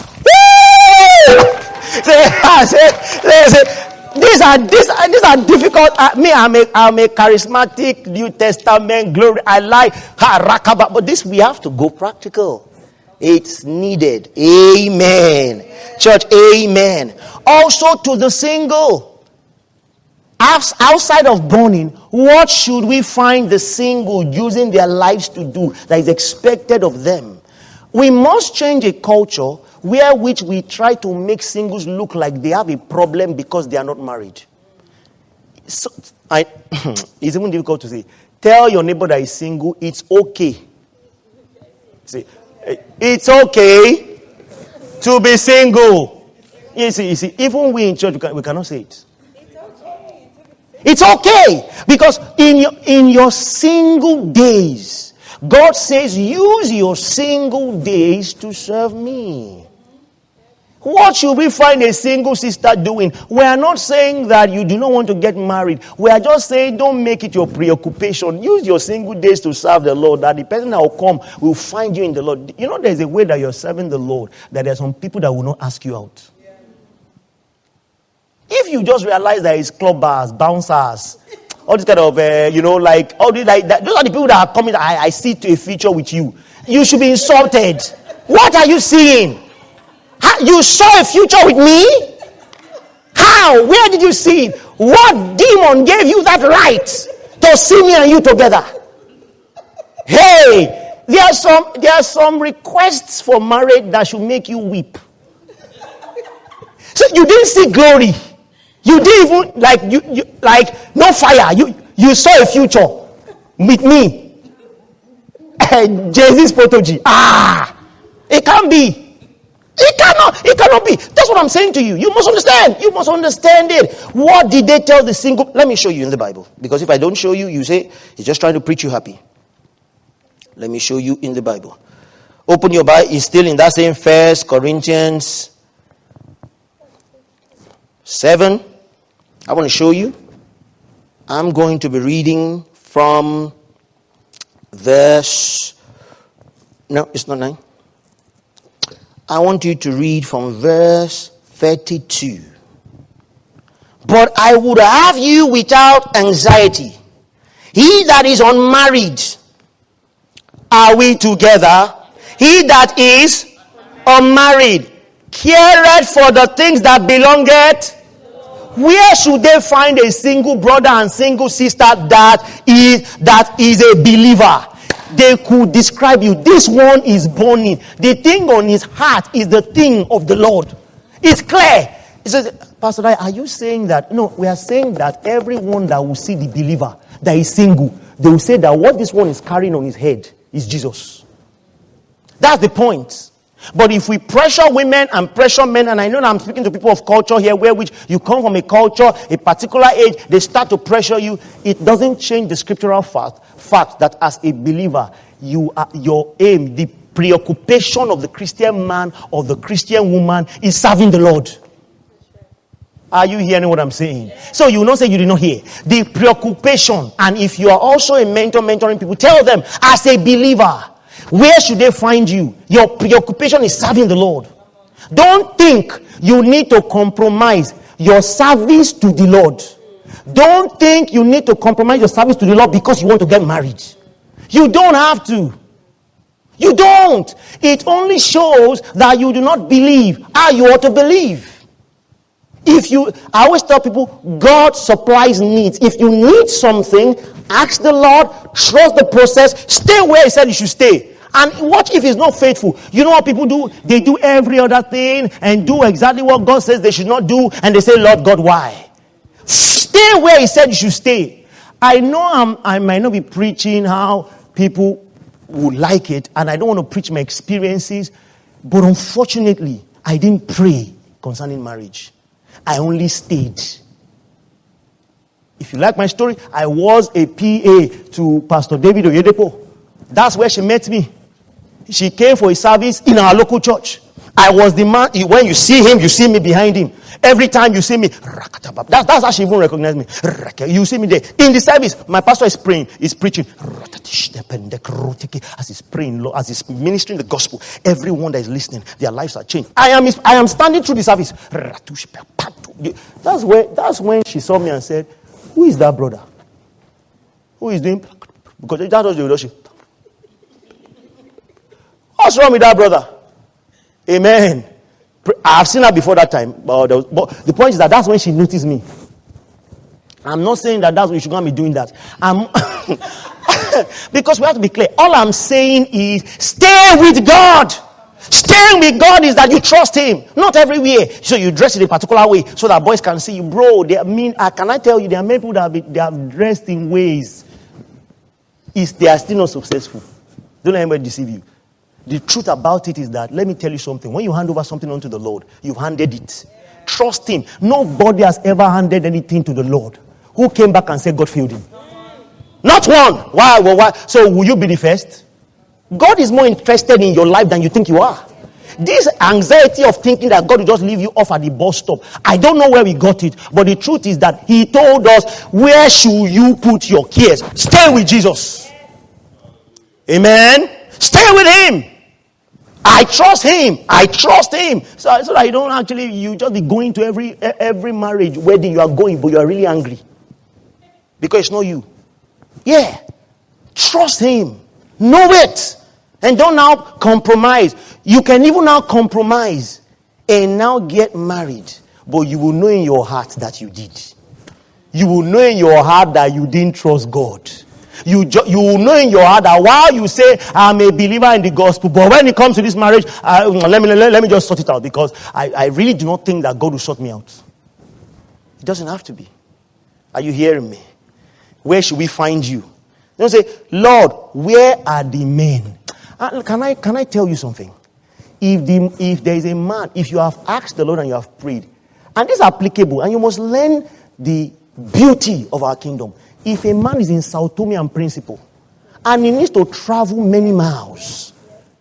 These are difficult. I'm a charismatic New Testament glory. I like rakaba, but this we have to go practical. It's needed. Amen. Church, amen. Also to the single. Outside of burning, what should we find the single using their lives to do that is expected of them? We must change a culture where which we try to make singles look like they have a problem because they are not married. So, it's even difficult to say. Tell your neighbor that is single, it's okay. See, it's okay to be single. You see, even we in church, we cannot say it. It's okay. Because in your single days, God says, use your single days to serve me. What should we find a single sister doing? We are not saying that you do not want to get married. We are just saying don't make it your preoccupation. Use your single days to serve the Lord. That the person that will come will find you in the Lord. You know there's a way that you're serving the Lord, that there are some people that will not ask you out. If you just realize that it's clubbers, bouncers, all this kind of, like, all this, like that, those are the people that are coming, I see to a future with you. You should be insulted. What are you seeing? You saw a future with me? How? Where did you see it? What demon gave you that right to see me and you together? Hey, there are some requests for marriage that should make you weep. So you didn't see glory. You didn't even like no fire. You saw a future with me. Jesus protege. It can't be. It cannot be. That's what I'm saying to you. You must understand. You must understand it. What did they tell the single? Let me show you in the Bible. Because if I don't show you, you say, he's just trying to preach you happy. Let me show you in the Bible. Open your Bible. It's still in that same 1 Corinthians 7. I want to show you. I'm going to be reading from verse... No, it's not 9. I want you to read from verse 32. But I would have you without anxiety. He that is unmarried, are we together? He that is unmarried, careth for the things that belongeth. Where should they find a single brother and single sister that is a believer? They could describe you. This one is burning. The thing on his heart is the thing of the Lord. It's clear. He says, Pastor, are you saying that? No, we are saying that everyone that will see the believer that is single, they will say that what this one is carrying on his head is Jesus. That's the point. But if we pressure women and pressure men, and I know I'm speaking to people of culture here, where which you come from a culture, a particular age, they start to pressure you, it doesn't change the scriptural fact that as a believer, your aim, the preoccupation of the Christian man or the Christian woman is serving the Lord. Are you hearing what I'm saying? So you will not say you did not hear. The preoccupation, and if you are also a mentor mentoring people, tell them, as a believer, where should they find you? Your preoccupation is serving the Lord. Don't think you need to compromise your service to the Lord. Don't think you need to compromise your service to the Lord because you want to get married. You don't have to. You don't. It only shows that you do not believe how you ought to believe. I always tell people, God supplies needs. If you need something, ask the Lord, trust the process, stay where He said you should stay. And what if He's not faithful? You know what people do? They do every other thing and do exactly what God says they should not do. And they say, Lord God, why? Stay where He said you should stay. I know I might not be preaching how people would like it. And I don't want to preach my experiences. But unfortunately, I didn't pray concerning marriage. I only stayed. If you like my story, I was a PA to Pastor David Oyedepo. That's where she met me. She came for a service in our local church. I was the man. When you see him, you see me behind him. Every time you see me, that's how she even recognized me. You see me there. In the service, my pastor is praying, is preaching. As he's praying, as he's ministering the gospel, everyone that is listening, their lives are changed. I am standing through the service. That's when she saw me and said, who is that brother? Who is doing? Because that was the leadership. What's wrong with that brother? Amen. I've seen her before that time. But the point is that's when she noticed me. I'm not saying that's what you should not be doing that. Because we have to be clear. All I'm saying is stay with God. Staying with God is that you trust Him. Not everywhere. So you dress in a particular way so that boys can see you. Bro, can I tell you, there are many people that have dressed in ways. They are still not successful. Don't let anybody deceive you. The truth about it is that, let me tell you something. When you hand over something unto the Lord, you've handed it. Trust Him. Nobody has ever handed anything to the Lord who came back and said God failed him. Not one. Why? So will you be the first? God is more interested in your life than you think you are. This anxiety of thinking that God will just leave you off at the bus stop, I don't know where we got it, but the truth is that He told us, where should you put your cares? Stay with Jesus. Amen. Stay with Him. I trust Him. So that you don't you just be going to every marriage, wedding you are going, but you are really angry. Because it's not you. Yeah. Trust Him. Know it. And don't now compromise. You can even now compromise and now get married. But you will know in your heart that you did. you will know in your heart that you didn't trust God. You will know in your heart that while you say, I'm a believer in the gospel, but when it comes to this marriage, let me just sort it out, because I really do not think that God will sort me out. It doesn't have to be. Are you hearing me? Where should we find you? Don't say, Lord, where are the men? Can I tell you something? If there is a man, if you have asked the Lord and you have prayed, and this is applicable, and you must learn the beauty of our kingdom. If a man is in Sao Tome and Principe, and he needs to travel many miles,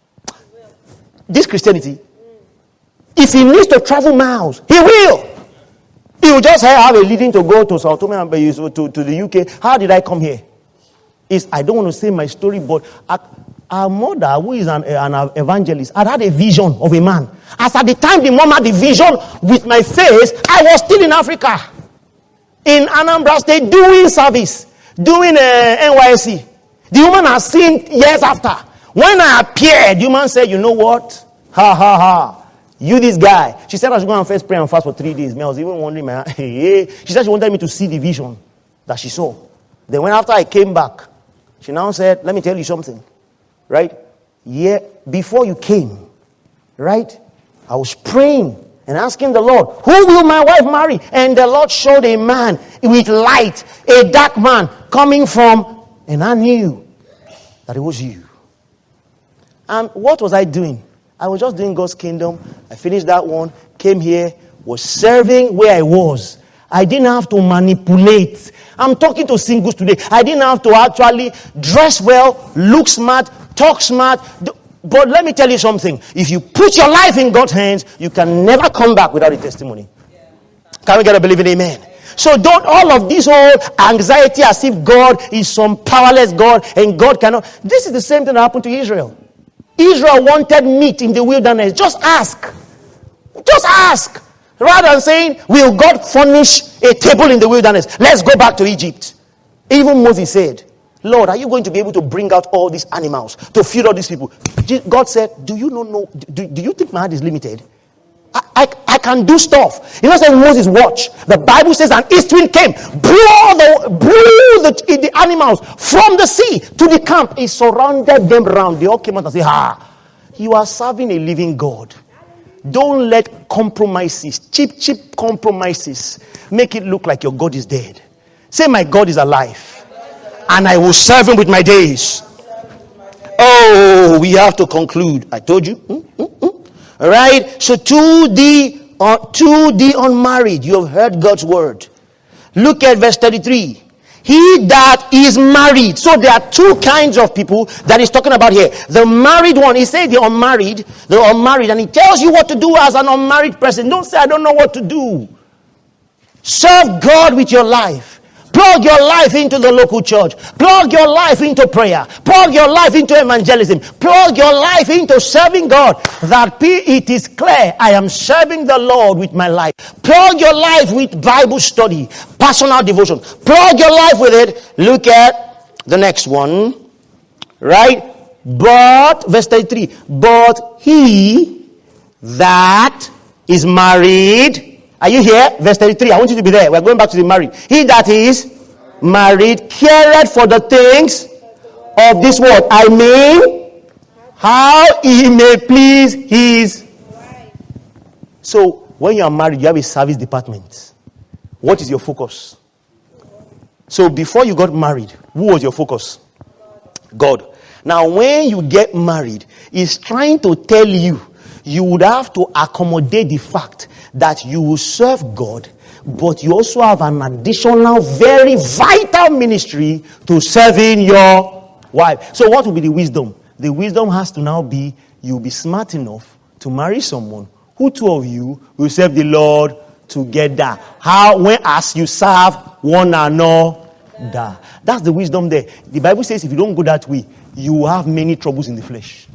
this Christianity, if he needs to travel miles, he will. He will just have a leading to go to Sao Tome and to the UK. How did I come here? I don't want to say my story, but our mother, who is an evangelist, had a vision of a man. As at the time the mom had the vision with my face, I was still in Africa. In Anambra State, doing service, doing NYSC. The woman has seen years after. When I appeared, the woman said, you know what? Ha ha ha. You this guy. She said I should go and first pray and fast for 3 days. I was even wondering, she said she wanted me to see the vision that she saw. Then when after I came back, she now said, let me tell you something. Right? Yeah, before you came, right? I was praying and asking the Lord, who will my wife marry? And the Lord showed a man with light, a dark man coming from, and I knew that it was you. And what was I doing? I was just doing God's kingdom. I finished that one, came here, was serving where I was. I didn't have to manipulate. I'm talking to singles today. I didn't have to actually dress well, look smart, talk smart. But let me tell you something. If you put your life in God's hands, you can never come back without a testimony. Can we get a believing amen? So don't all of this whole anxiety as if God is some powerless God and God cannot. This is the same thing that happened to Israel. Israel wanted meat in the wilderness. Just ask. Just ask. Rather than saying, will God furnish a table in the wilderness? Let's go back to Egypt. Even Moses said, Lord, are you going to be able to bring out all these animals to feed all these people? God said, do you not know? Do you think my heart is limited? I can do stuff. You know, saying Moses, watch. The Bible says an east wind came, blew the animals from the sea to the camp. It surrounded them round. They all came out and said, you are serving a living God. Don't let compromises, cheap compromises, make it look like your God is dead. Say, my God is alive. And I will serve him with my days. Oh, we have to conclude. I told you. All right. So to the unmarried, you have heard God's word. Look at verse 33. He that is married. So there are two kinds of people that he's talking about here. The married one, he said the unmarried, and he tells you what to do as an unmarried person. Don't say, I don't know what to do. Serve God with your life. Plug your life into the local church. Plug your life into prayer. Plug your life into evangelism. Plug your life into serving God. That it is clear I am serving the Lord with my life. Plug your life with Bible study, personal devotion. Plug your life with it. Look at the next one. Right? But, verse 33. But he that is married. Are you here? Verse 33. I want you to be there. We're going back to the married. He that is married careth for the things of this world. I mean, how he may please his. So, when you are married, you have a service department. What is your focus? So, before you got married, who was your focus? God. Now, when you get married, he's trying to tell you, you would have to accommodate the fact that you will serve God, but you also have an additional, very vital ministry to serving your wife. So what will be the wisdom? The wisdom has to now be, you'll be smart enough to marry someone who two of you will serve the Lord together. As you serve one another. That's the wisdom there. The Bible says if you don't go that way, you will have many troubles in the flesh.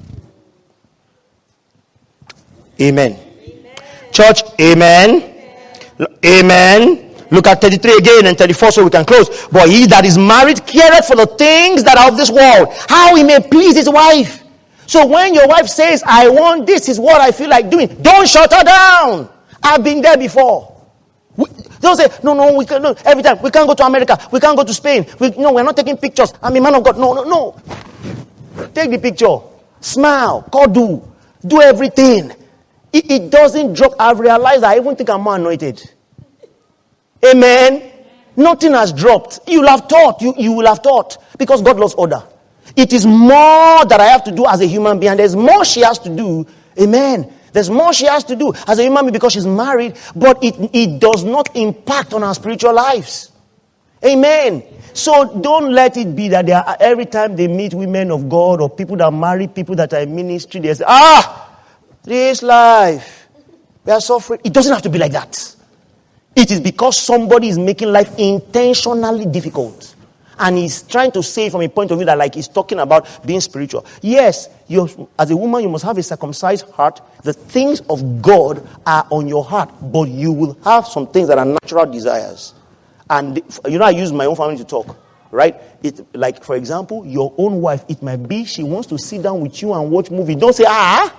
Amen. Church, amen. Amen. Look at 33 again and 34 so we can close. But he that is married careth for the things that are of this world, how he may please his wife. So when your wife says, I want this is what I feel like doing, don't shut her down. I've been there before. Don't say, no, we can't, no, every time, we can't go to America, we can't go to Spain, we're not taking pictures, I'm a man of God. No. Take the picture, smile, cuddle, do everything. It doesn't drop. I've realized I even think I'm more anointed. Amen. Nothing has dropped. You'll have thought, you will have thought, because God loves order. It is more that I have to do as a human being, and there's more she has to do. Amen. There's more she has to do as a human being because she's married, but it does not impact on our spiritual lives. Amen. So don't let it be that every time they meet women of God or people that marry people that are in ministry, they say, this life, we are suffering. It doesn't have to be like that. It is because somebody is making life intentionally difficult. And he's trying to say from a point of view that like he's talking about being spiritual. Yes, as a woman, you must have a circumcised heart. The things of God are on your heart. But you will have some things that are natural desires. And I use my own family to talk. Right? Like, for example, your own wife, it might be she wants to sit down with you and watch movie. Don't say,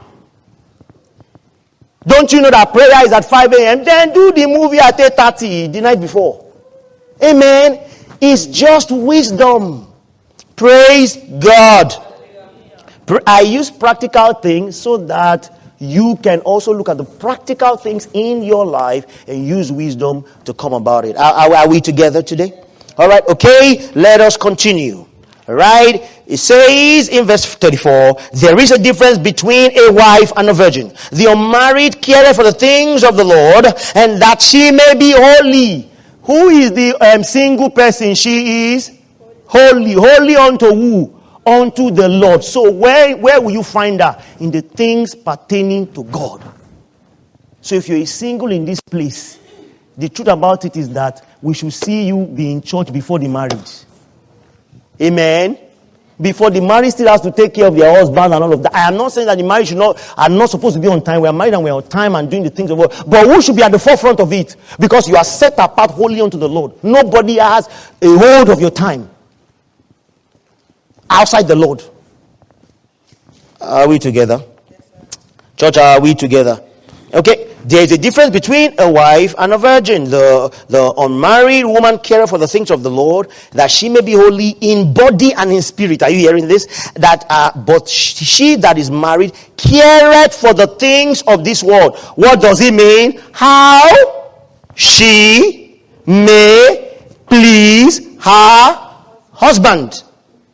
Don't you know that prayer is at 5 a.m.? Then do the movie at 8:30 the night before. Amen. It's just wisdom. Praise God. I use practical things so that you can also look at the practical things in your life and use wisdom to come about it. Are we together today? All right. Okay. Let us continue. All right. It says in verse 34, there is a difference between a wife and a virgin. The unmarried careth for the things of the Lord, and that she may be holy. Who is the single person? She is holy. Holy unto who? Unto the Lord. So where will you find her? In the things pertaining to God. So if you're single in this place, the truth about it is that we should see you be in church before the marriage. Amen. Before the marriage still has to take care of their husband and all of that. I am not saying that the marriage are not supposed to be on time. We are married and we are on time and doing the things of God. But who should be at the forefront of it? Because you are set apart wholly unto the Lord. Nobody has a hold of your time outside the Lord. Are we together? Church, are we together? Okay. There is a difference between a wife and a virgin. The unmarried woman careth for the things of the Lord, that she may be holy in body and in spirit. Are you hearing this? But she that is married careth for the things of this world. What does it mean? How she may please her husband.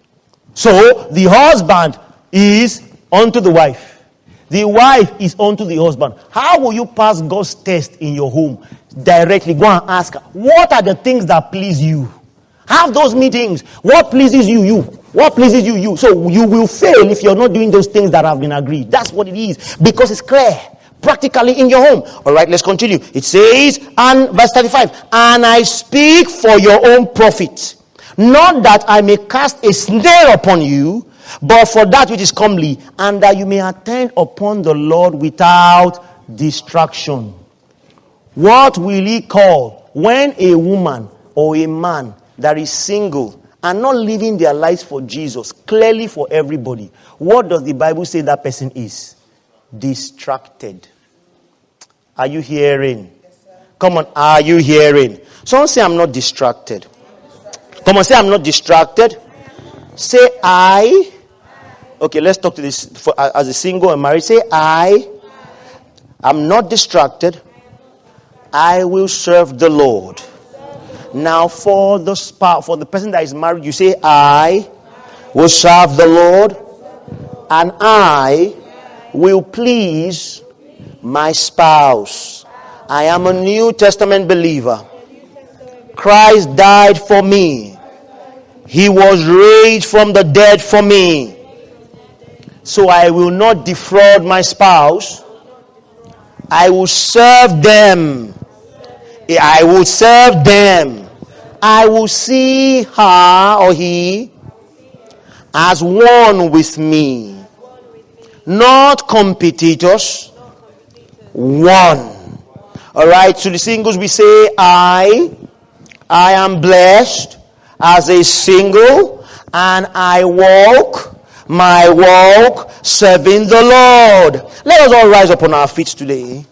So the husband is unto the wife. The wife is unto the husband. How will you pass God's test in your home? Directly go and ask her, what are the things that please you? Have those meetings. What pleases you? What pleases you? So you will fail if you're not doing those things that have been agreed. That's what it is. Because it's clear. Practically in your home. Alright, let's continue. It says, and verse 35, and I speak for your own profit. Not that I may cast a snare upon you, but for that which is comely, and that you may attend upon the Lord without distraction. What will he call when a woman or a man that is single and not living their lives for Jesus, clearly for everybody? What does the Bible say that person is? Distracted. Are you hearing? Come on, are you hearing? Someone say, I'm not distracted. Come on, say, I'm not distracted. Say, I. Okay, let's talk to this as a single and married. Say, I am not distracted. I will serve the Lord. Now, for the spouse, for the person that is married, you say, I will serve the Lord, and I will please my spouse. I am a New Testament believer. Christ died for me. He was raised from the dead for me. So I will not defraud my spouse. I will serve them. I will serve them. I will see her or he as one with me. Not competitors. One. Alright, so the singles we say, I am blessed as a single, and I walk my walk serving the Lord. Let us all rise upon our feet today.